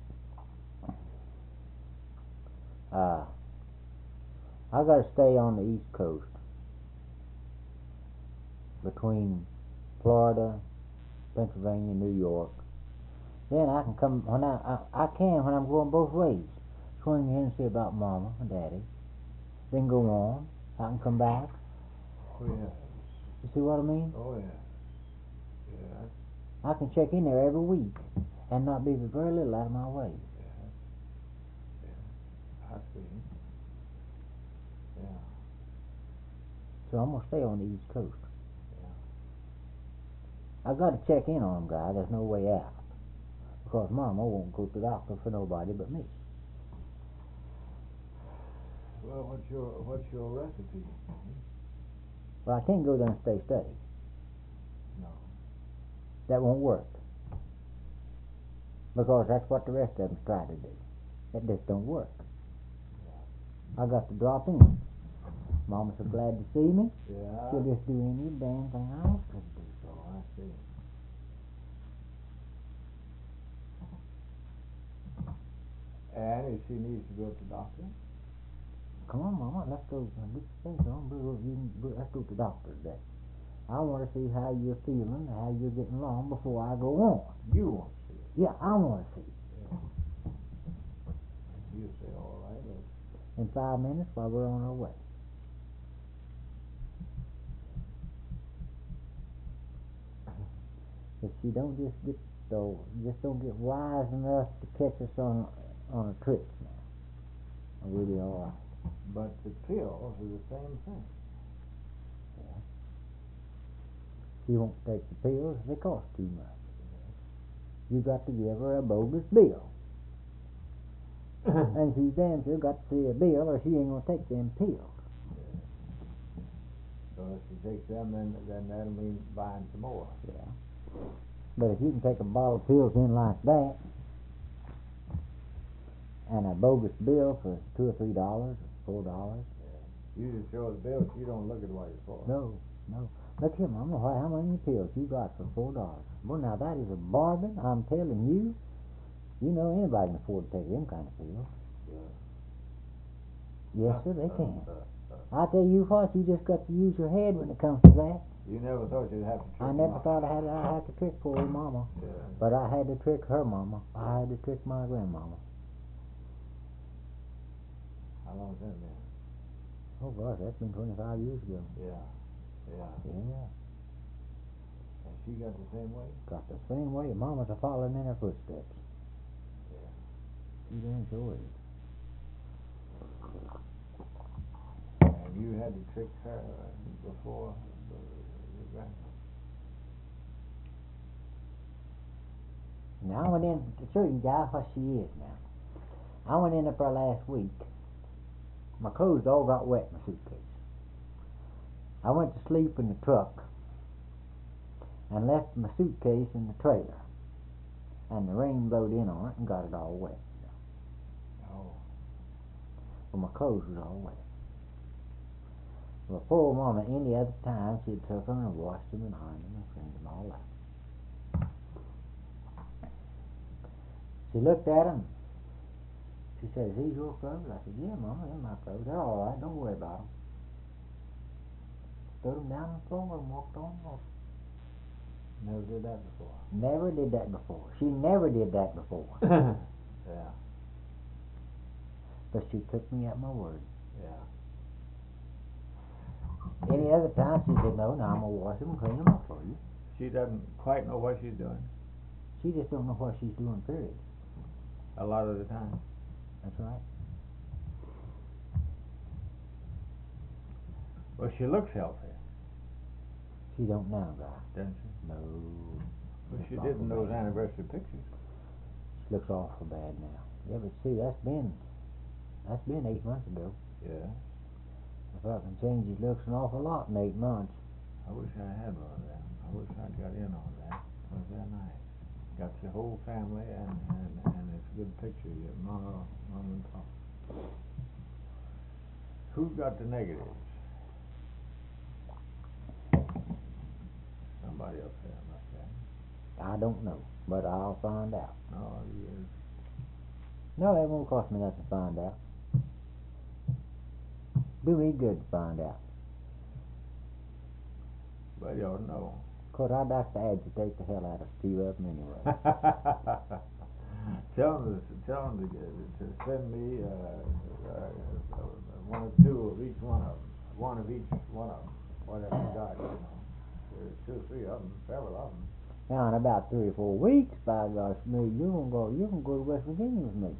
uh, I got to stay on the East Coast between Florida, Pennsylvania, New York. Then I can come when I I, I can when I'm going both ways. Swing in and see about Mama and Daddy. Then go on. I can come back. Oh, yes. You see what I mean? Oh, yes. Yes. I can check in there every week and not be very little out of my way. Yes. Yes. I see. Yeah. So I'm gonna stay on the East Coast. Yeah. I got to check in on them, guys. There's no way out because Mama won't go to the doctor for nobody but me. Well, what's your what's your recipe? Well, I can't go there and stay steady. No. That won't work because that's what the rest of them try to do. It just don't work. I got to drop in. Mama's so glad to see me. Yeah. She'll just do any damn thing I ask her to do. Oh, I see. And if she needs to go to the doctor? Come on, Mama, let's go. Now, get your things on. We'll, you can, we'll, let's go to the doctor today. I want to see how you're feeling and how you're getting along before I go on. You want to see it. Yeah, I want to see. You say, all right. Well, In five minutes while we're on our way. If she don't just get though, just don't get wise enough to catch us on on a trick now, we'll be all right. but the pills are the same thing. She won't take the pills; they cost too much. You got to give her a bogus bill, and she's damn sure got to see a bill, or she ain't gonna take them pills. So if she takes them, then then that'll mean buying some more. Yeah. But if you can take a bottle of pills in like that, and a bogus bill for two or three dollars, four dollars. You just show the bill. You don't look at what it's for. No, no. Look here, Mama. Why, how many pills you got for four dollars? Well, now that is a bargain. I'm telling you. You know anybody can afford to take them kind of pills. Yes, sir, they can. I tell you what, you just got to use your head when it comes to that. You never thought you'd have to trick I them never out. thought I had I had to trick poor old Mama, Yeah. but I had to trick her Mama. I had to trick my grandmama. How long's that been? Oh gosh, that's been twenty-five years ago. Yeah. Yeah. Yeah, And she got the same way? got the same way. Mama's a following in her footsteps. Yeah. She damn sure is. had to trick her uh, before the, the grandson. Now I went in to show you guys what she is now. I went in there for last week. My clothes all got wet in my suitcase. I went to sleep in the truck and left my suitcase in the trailer. And the rain blowed in on it and got it all wet. Oh. Well, my clothes was all wet. Well, poor mama, any other time, she'd took them and washed them and ironed them and cleaned them all up. She looked at them. She said, "Is these your clothes?" I said, "Yeah, Mama, they're my clothes. They're all right. Don't worry about them." Threw them down on the floor and walked on off. Never did that before. Never did that before. She never did that before. Yeah. But she took me at my word. Yeah. Any other time, she said, "No, now I'm going to wash them and clean them up for you." She doesn't quite know what she's doing She just don't know what she's doing, period. a lot of the time. That's right. Well, she looks healthy, She don't now, guy. doesn't she? No. Well, Looks she awful did in those bad. anniversary pictures. She looks awful bad now. Yeah, but see, that's been, that's been eight months ago. Yeah. If I can change his looks an awful lot in eight months. I wish I had one of them. I wish I'd got in on that. It was that nice. Got your whole family and, and, and it's a good picture of your mom, mom and pop. Who got the negatives? Somebody up there must have. I don't know, but I'll find out. No, you, No, it won't cost me nothing to find out. Do me good to find out. well, you don't know. Cause I'd like to agitate the hell out of a few of them anyway. tell them, to, tell them to, to send me uh, uh, uh, one or two of each one of them. One of each one of them. Whatever you got, you know. There's two, three of them, several of them. Now in about three or four weeks, by gosh me, you can go. You can go to West Virginia with me.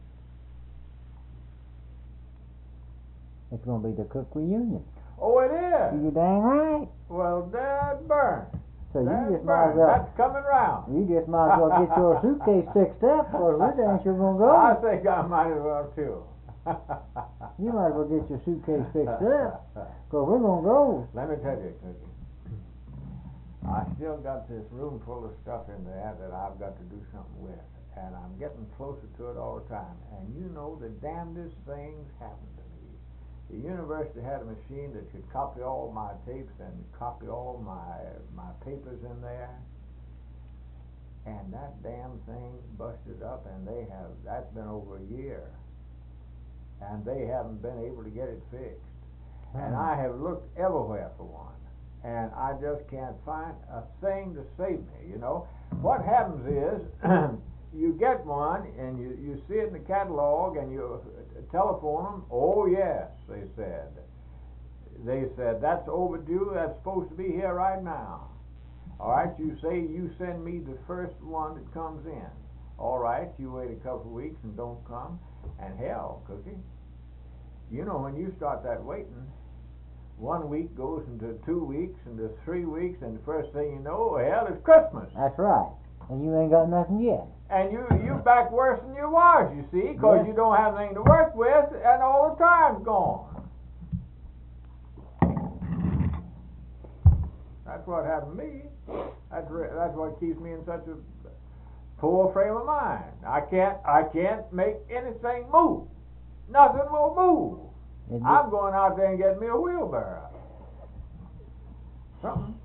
It's gonna be the Cook reunion. Oh, it is. You dang right. Well, Dad burn. So you Dad just might as burn. well. That's coming round. You just might as well get your suitcase fixed up, or we dang sure gonna go. I think I might as well too. You might as well get your suitcase fixed up, cause we're gonna go. Let me tell you, Cookie. I still got this room full of stuff in there that I've got to do something with, and I'm getting closer to it all the time. And you know, the damnedest things happen to me. The university had a machine that could copy all my tapes and copy all my my papers in there, and that damn thing busted up, and they have that's been over a year, and they haven't been able to get it fixed. And I have looked everywhere for one, and I just can't find a thing to save me, you know. What happens is, you get one, and you, you see it in the catalog, and you telephone them. Oh, yes, they said. They said, that's overdue, that's supposed to be here right now. All right, you say you send me the first one that comes in. All right, you wait a couple of weeks and don't come, and hell, Cookie, you know when you start that waiting, one week goes into two weeks, into three weeks, and the first thing you know, hell, it's Christmas. That's right. And you ain't got nothing yet. And you you back worse than you was, you see, because Yes. you don't have anything to work with, and all the time's gone. That's what happened to me. That's re- that's what keeps me in such a poor frame of mind. I can't I can't make anything move. Nothing will move. It I'm going out there and getting me a wheelbarrow. Something.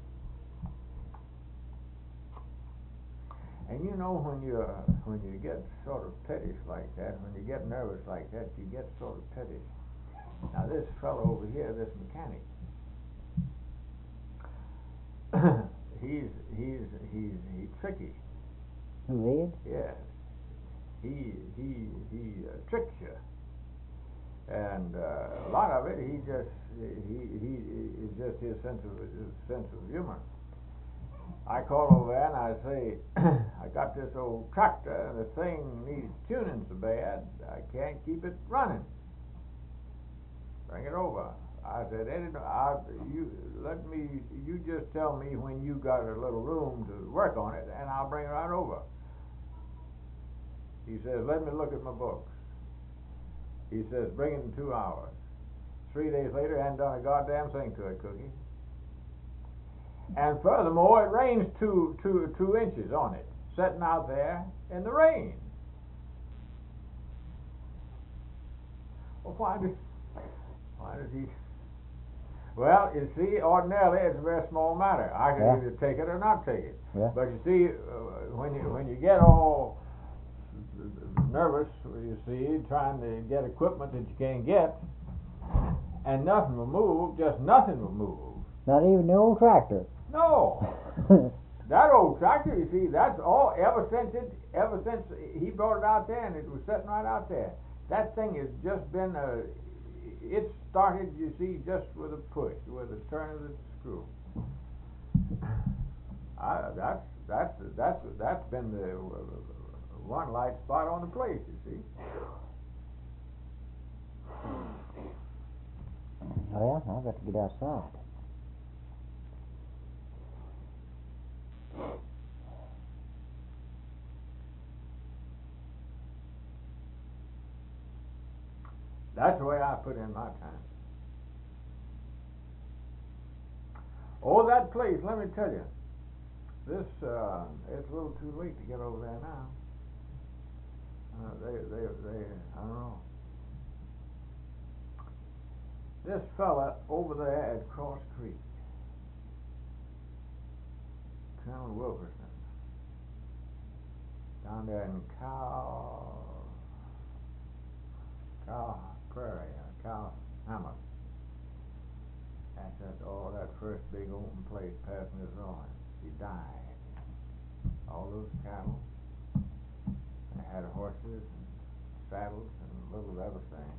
And you know when you uh, when you get sort of pettish like that, when you get nervous like that, you get sort of pettish. Now this fellow over here, this mechanic, he's he's he's he's tricky. Who is? Yes, he he he uh, tricks you, and uh, a lot of it he just he he is just his sense of his sense of humor. I call over there and I say, I got this old tractor and the thing needs tuning so bad I can't keep it running. Bring it over. I said, Eddie, I, you let me. You just tell me when you got a little room to work on it, and I'll bring it right over. He says, let me look at my books. He says, bring it in two hours. Three days later, I hadn't done a goddamn thing to it, Cookie. And furthermore, it rains two, two, two inches on it, sitting out there in the rain. Well, why did, why did he? Well, you see, ordinarily it's a very small matter. I can Yeah. either take it or not take it. Yeah. But you see, uh, when you when you get all nervous, you see, trying to get equipment that you can't get, and nothing will move, just nothing will move. Not even the old tractor. No. That old tractor, you see, that's all, ever since it, ever since he brought it out there and it was sitting right out there, that thing has just been, a, it started, you see, just with a push, with a turn of the screw. I, that's, that's, that's, that's been the uh, one light spot on the place, you see. Well, I've got to get outside. That's the way I put in my time. Oh, that place, let me tell you, this, uh, it's a little too late to get over there now. Uh, they, they, they, I don't know. This fella over there at Cross Creek, Colonel Wilkerson, down there in Cow, Cow Prairie, uh, Cow Hammock. That's that, oh, that first big open place passing his on. He died. All those cattle, they had horses and saddles and a little of everything.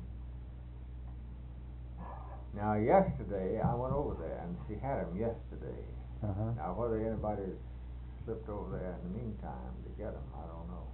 Now, yesterday, I went over there, and she had him yesterday. Uh-huh. Now, whether anybody slipped over there in the meantime to get him, I don't know.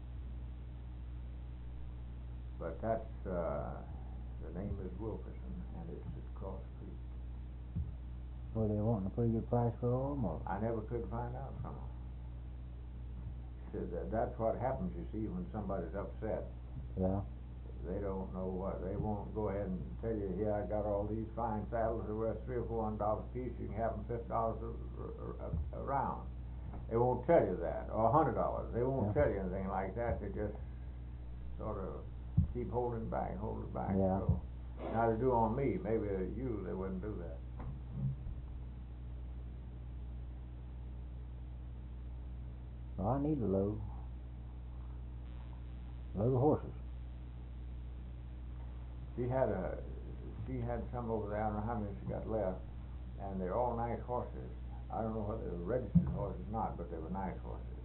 But that's, uh, the name is Wilkerson, and it's at Cross Creek. Were they wanting a pretty good price for them, or? I never could find out from him. Said that that's what happens, you see, when somebody's upset. Yeah. They don't know what, they won't go ahead and tell you, here, I got all these fine saddles, they're worth three or four hundred dollars a piece, you can have them fifty dollars a, a, a round. They won't tell you that, or a hundred dollars. They won't Yeah. tell you anything like that. They just sort of keep holding back, holding back. Yeah. So, now they do on me. Maybe you, they wouldn't do that. Well, I need a load. Load of horses. She had a, she had some over there. I don't know how many she got left, and they're all nice horses. I don't know whether they were registered horses or not, but they were nice horses.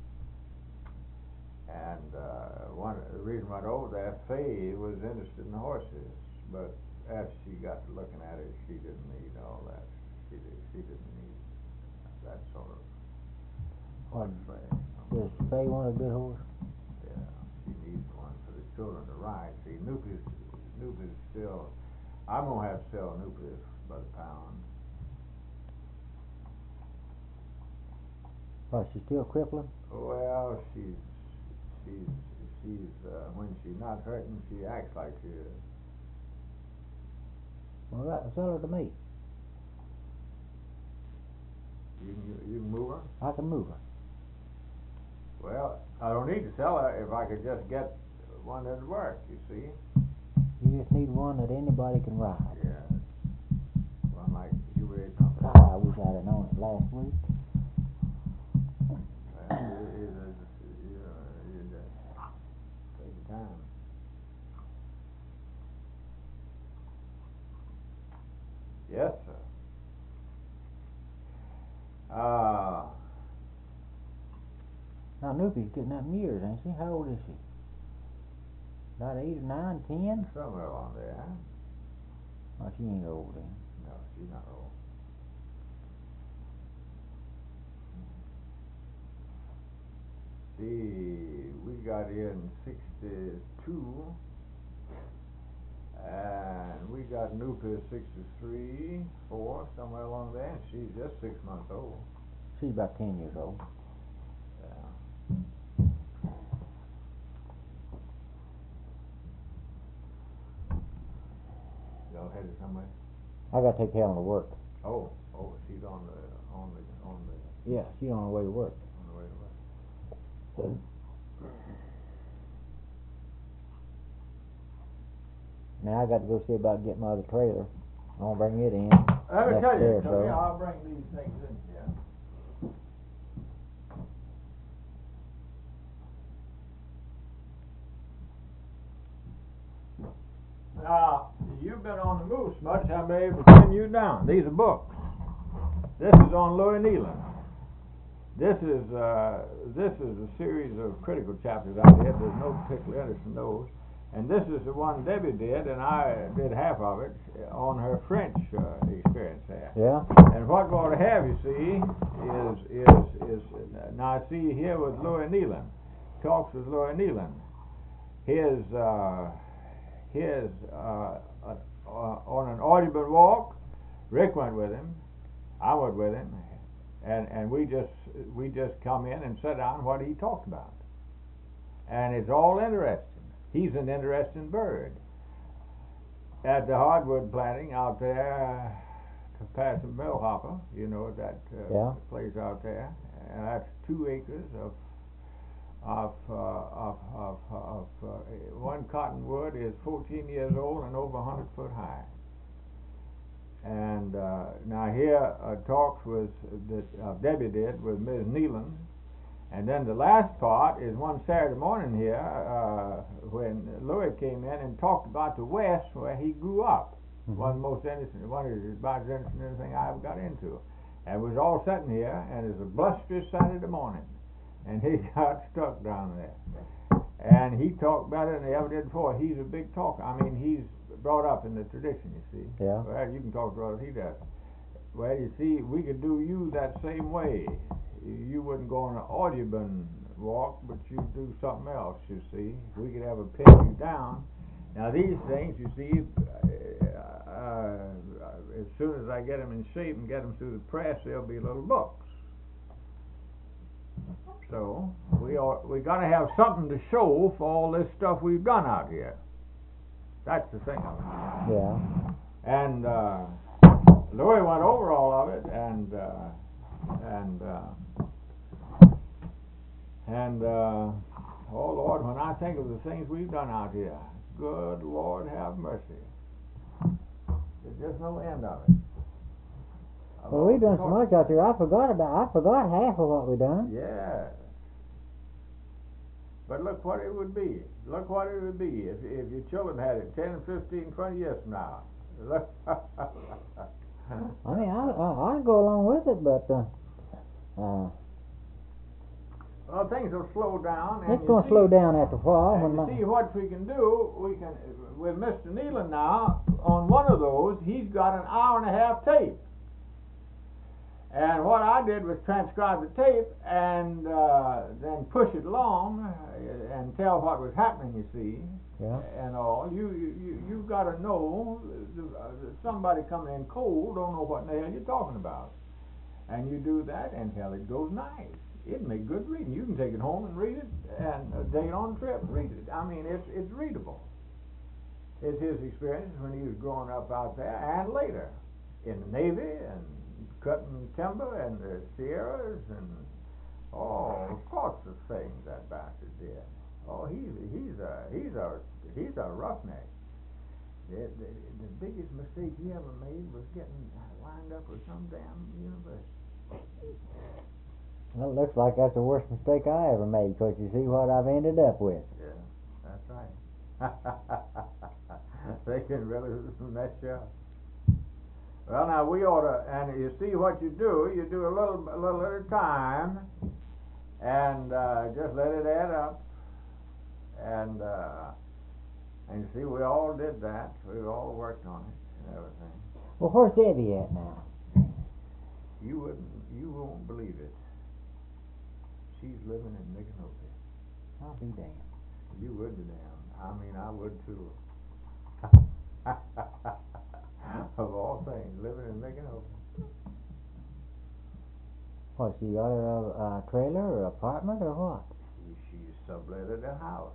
And uh, one the reason I went over there, Faye was interested in the horses, but as she got to looking at it, she didn't need all that. She did, she didn't need that sort of What, horse. does Faye want a good horse? Yeah, she needs one for the children to ride. See, Nucleus, Nucleus still, I'm gonna have to sell Nucleus by the pound. Oh, she's still crippling? Well, she's she's she's uh, when she's not hurting, she acts like she is. Well, that, sell her to me. You can you, you can move her. I can move her. Well, I don't need to sell her if I could just get one that'd work. You see? You just need one that anybody can ride. Yeah. One like you were talking. God, I wish I'd have known it last week. Well, you, you, you, you just take your time. Yes, sir. Uh, Now, Noopy's getting up in years, ain't she? How old is she? About eight or nine, ten? somewhere along there. Huh? Oh, she ain't old then. No, she's not old. See, we got in sixty-two, And we got Nuka sixty-three, four, somewhere along there, and she's just six months old. She's about ten years old. Yeah. Y'all headed somewhere? I gotta take Helen to work. Oh, oh, she's on the, on the, on the, Yeah, she's on her way to work. on the way to work. Now I got to go see about getting my other trailer. I'm gonna bring it in. Let me next tell day you, or Tony, so. I'll bring these things in here. Now, you've been on the move so much, I'm able to pin you down. These are books. This is on Louis Nealon. This is uh, this is a series of critical chapters I did. There's no particular interest in those. And this is the one Debbie did, and I did half of it on her French uh, experience there. Yeah. And what we're going to have, you see, is is is now I see here with Louis Nealon, talks with Louis Nealon. His uh, his uh, uh, uh, on an Audubon walk. Rick went with him. I went with him, and and we just we just come in and sat down what he talked about, and it's all interesting. He's an interesting bird. At the hardwood planting out there, uh, passing Bellhopper, you know that uh, Yeah. place out there, and that's two acres of of uh, of of, of uh, one cottonwood is fourteen years old and over a hundred foot high. And uh, now here uh, talks was that uh, Debbie did with Miz Nealon, and then the last part is one Saturday morning here uh, when Louis came in and talked about the West where he grew up. Mm-hmm. One of the most interesting, one of the about as interesting anything I ever got into. And we was all sitting here, and it's a blustery Saturday morning, and he got stuck down there. And he talked better than he ever did before. He's a big talker. I mean, he's brought up in the tradition, you see. Yeah. Well, you can talk as well as he does. Well, you see, we could do you that same way. You wouldn't go on an Audubon walk, but you'd do something else, you see. We could have a pin you down. Now, these things, you see, uh, uh, as soon as I get them in shape and get them through the press, they'll be little books. So, we are, we got to have something to show for all this stuff we've done out here. That's the thing of it. Yeah. And uh, Louis went over all of it, and uh, and uh, and uh, oh Lord, when I think of the things we've done out here, good Lord, have mercy. There's just no end of it. Well, we done so much out there. I forgot about. I forgot half of what we done. Yeah. But look what it would be. Look what it would be if if your children had it ten, fifteen, twenty years from now. Look. I mean, I I I'd go along with it, but uh, uh, Well, things will slow down. And it's you going to see- slow down after a while. And When you my, see what we can do. We can with Mister Nealon now on one of those. He's got an hour and a half tape. And what I did was transcribe the tape and uh, then push it along uh, and tell what was happening. You see, yeah. and all. You you you you got to know uh, somebody coming in cold don't know what in the hell you're talking about, and you do that, and hell, it goes nice. It'd make good reading. You can take it home and read it, and uh, take it on a trip and read it. I mean, it's it's readable. It's his experience when he was growing up out there, and later in the Navy and cutting timber and the Sierras and all sorts of things that bastard did. Oh, he's he's a he's a he's a roughneck. The, the, the biggest mistake he ever made was getting lined up with some damn university. Well, it looks like that's the worst mistake I ever made, because you see what I've ended up with. Yeah, that's right. They can really mess you up. Well, now we ought to, and you see what you do. You do a little, a little at a time, and uh, just let it add up. And uh, and you see, we all did that. We all worked on it and everything. Well, where's Debbie at now? You wouldn't, you won't believe it. She's living in Micanopy. I'll be damned. You would be damned. I mean, I would too. Of all things, living in Mickinoke. What, she got a, a trailer or apartment or what? She, she subletted a house.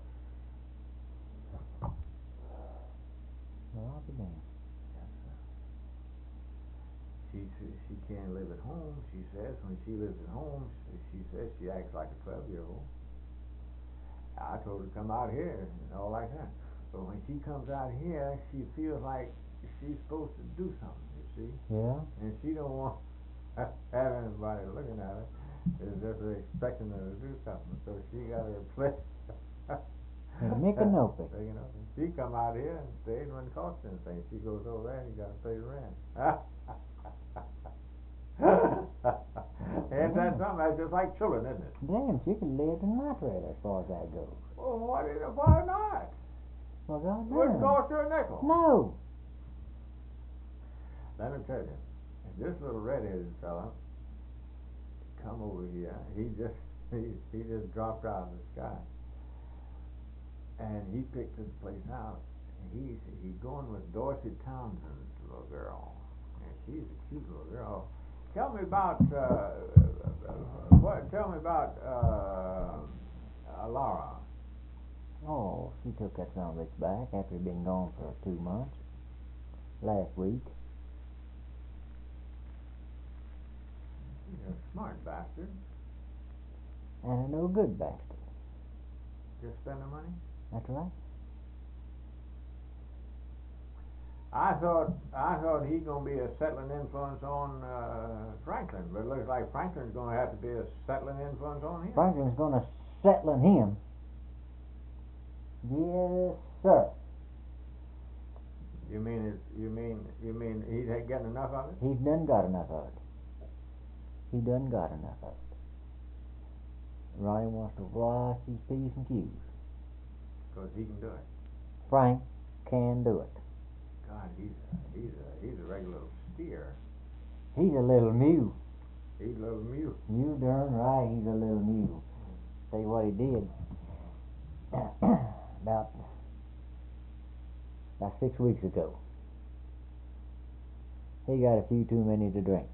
Well, I'll be damned. She s- she can't live at home. She says when she lives at home, she, she says she acts like a twelve year old. I told her to come out here and all like that. But when she comes out here, she feels like she's supposed to do something. You see, Yeah? and she don't want have anybody looking at her as if they're expecting her to do something. So she got her place. In Mickinoke. You know, she come out here and stayed when it cost anything. She goes over there and you gotta pay the rent. Ain't that something? That's just like children, isn't it? Damn, she could live in my trailer as far as that goes. Well, what is it? Why not? Well, God Wouldn't damn. cost her a nickel. No. Let me tell you, this little red-headed fella come over here. He just he he just dropped out of the sky, and he picked this place out. He's he's going with Dorsey Townsend's little girl, and she's a cute little girl. Tell me about uh, what? Tell me about uh, uh, Laura. Oh, she took that son of a bitch back after he'd been gone for two months. Last week. She's a smart bastard. And a no good bastard. Just spending money. That's right. I thought I thought he's gonna be a settling influence on uh, Franklin, but it looks like Franklin's gonna have to be a settling influence on him. Franklin's gonna settle in him. Yes, sir. You mean it? You mean you mean he's ain't getting enough of it? He's done got enough of it. He done got enough of it. Ronnie wants to wash his P's and Q's. Because he can do it. Frank can do it. God, he's a, he's a he's a regular little steer. He's a little mule. He's a little mute. You darn right, he's a little mule. Tell you what he did. about about six weeks ago. He got a few too many to drink.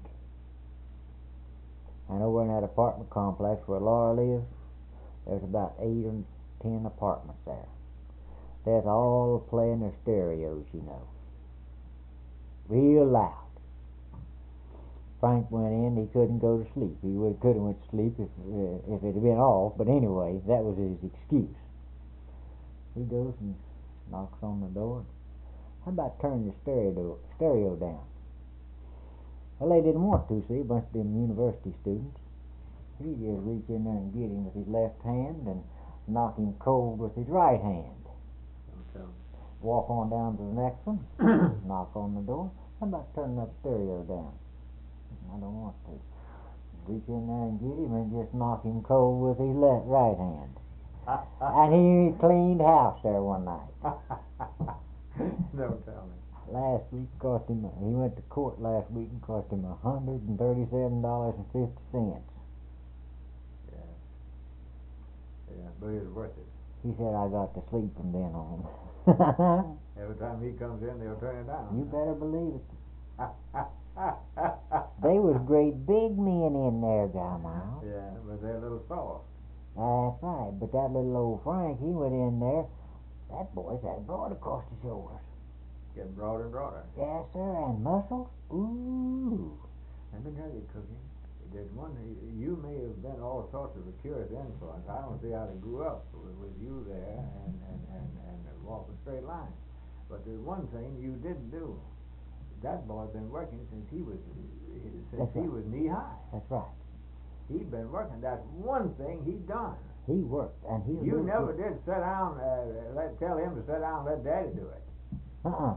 And over in that apartment complex where Laura lives, there's about eight or ten apartments there. That's all playing their stereos, you know. Real loud. Frank went in, he couldn't go to sleep. He would could have went to sleep if uh, if it had been off, but anyway, that was his excuse. He goes and knocks on the door. How about turning the stereo stereo down? Well, they didn't want to, see, a bunch of them university students. He just reach in there and get him with his left hand and knock him cold with his right hand. Okay. Walk on down to the next one, knock on the door. How about turning that stereo down? I don't want to. Reach in there and get him and just knock him cold with his left right hand. And he cleaned house there one night. Don't tell me. Last week cost him, he went to court last week and cost him a hundred and thirty-seven dollars and fifty cents. Yeah. Yeah, but it's worth it. He said I got to sleep from then on. Every time he comes in, they'll turn it down. You better believe it. They was great big men in there, Guy Miles. Yeah, but they're a little soft. That's right. But that little old Frank, he went in there. That boy's had broad across the shoulders. Getting broader and broader. Yes, sir, and muscles. Ooh. Let me tell you, Cookie, there's one, you may have been all sorts of a curious influence. I don't see how they grew up with, with you there and, and, and, and walk a straight line. But there's one thing you didn't do. That boy's been working since he was since That's he right. was knee high. That's right. He'd been working. That's one thing he done. He worked, and he. You never did sit down. Uh, let tell him to sit down. And let Daddy do it. Uh-uh.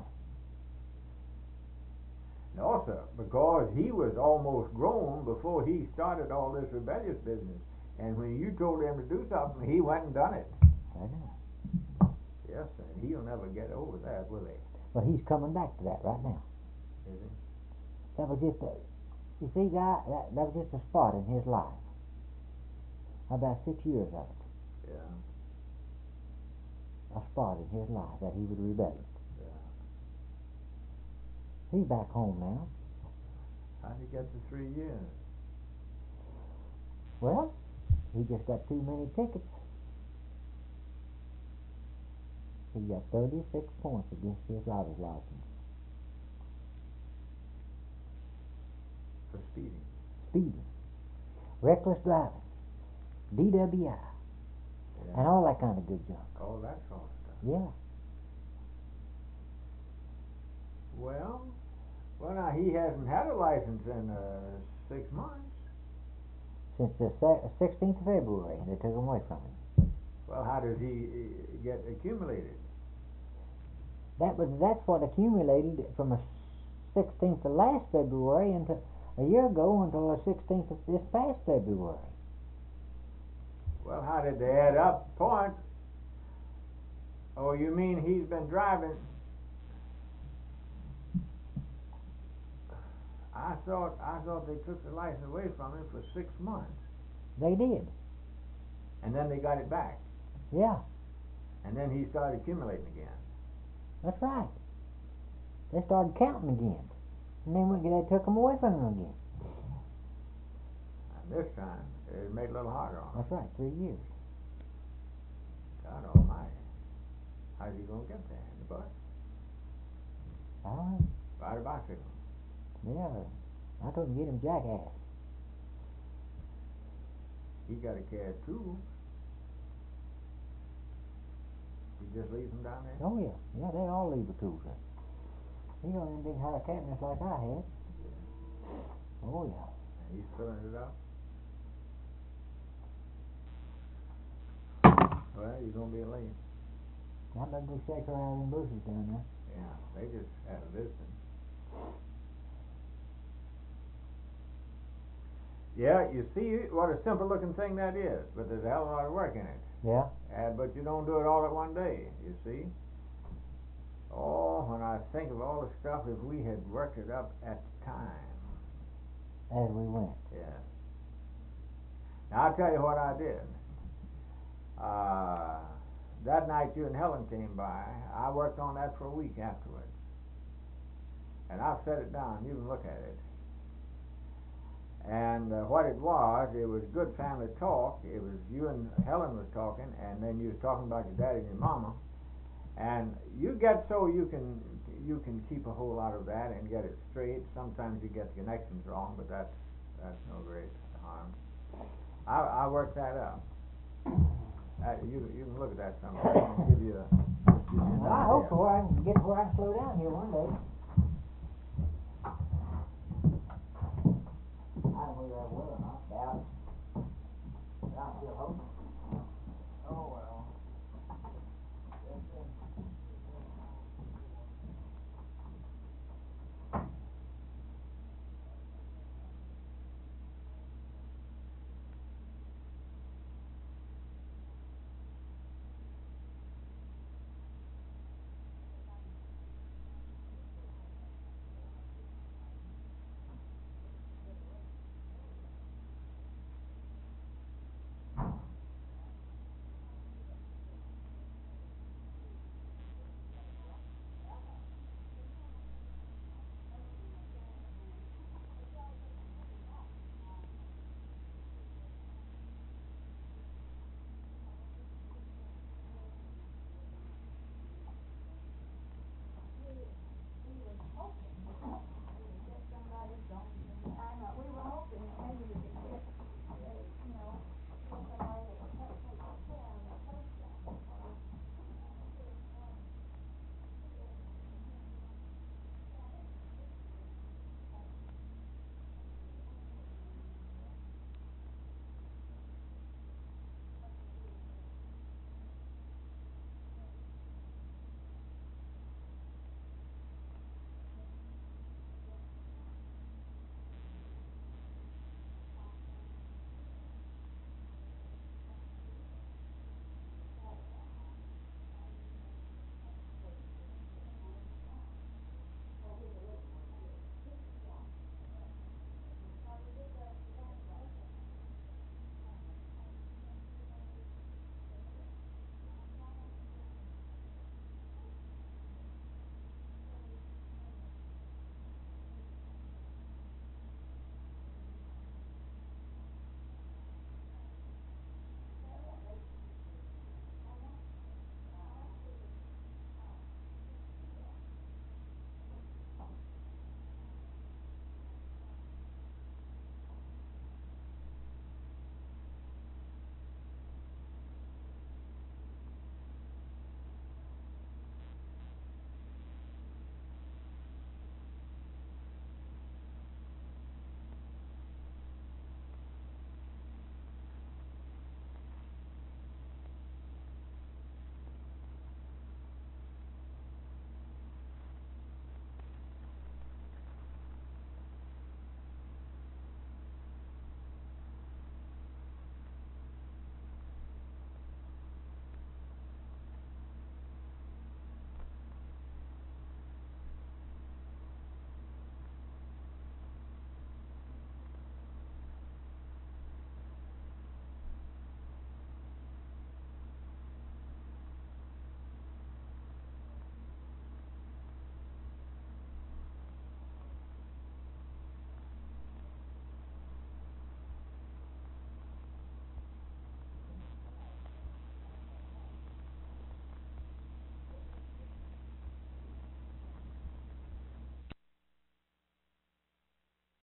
No, sir, because he was almost grown before he started all this rebellious business. And when you told him to do something, he went and done it. I know. Yes, sir. He'll never get over that, will he? But he's coming back to that right now. Is he? That was just a, you see, guy, that, that was just a spot in his life. About six years of it. Yeah. A spot in his life that he would rebel. Yeah. He's back home now. How'd he get the three years? Well, he just got too many tickets. He got thirty-six points against his driver's license. For speeding. Speeding. Reckless driving. D W I. Yeah. And all that kind of good junk. All that sort of stuff. Yeah. Well, well now he hasn't had a license in uh, six months. Since the sixteenth of February, they took him away from him. Well, how does he uh, get accumulated? That was that's what accumulated from the sixteenth of last February until a year ago until the sixteenth of this past February. Well, how did they add up points? Oh, you mean he's been driving? I thought I thought they took the license away from him for six months, They did. and then they got it back, Yeah, and then he started accumulating again. that's right. They started counting again, and then we, they took him away from him again. And this time it made it a little harder on him. That's right, three years. God Almighty, how's he gonna get there in the bus? I don't know. Ride a bicycle. Yeah, I told him get him jackass. He got a cat too. He just leaves them down there. Oh yeah, yeah, they all leave the tools there. He got them big high cabinets like I had. Oh yeah. And he's filling it up. Well, you're gonna be late. I better go shake around in bushes down there. Yeah, they just had a visiting. Yeah, you see what a simple looking thing that is, but there's a hell of a lot of work in it. Yeah. And but you don't do it all at one day, you see. Oh, when I think of all the stuff, if we had worked it up at the time. As we went. Yeah. Now I'll tell you what I did. Uh, that night you and Helen came by, I worked on that for a week afterwards. And I've set it down, you can look at it. And uh, what it was, it was good family talk. It was you and Helen was talking, and then you was talking about your daddy and your mama. And you get so you can you can keep a whole lot of that and get it straight. Sometimes you get the connections wrong, but that's that's no great harm. I I worked that up. Uh, you you can look at that sometime and give you. A, give you an Well, I idea. hope so. I can get to where I can slow down here one day.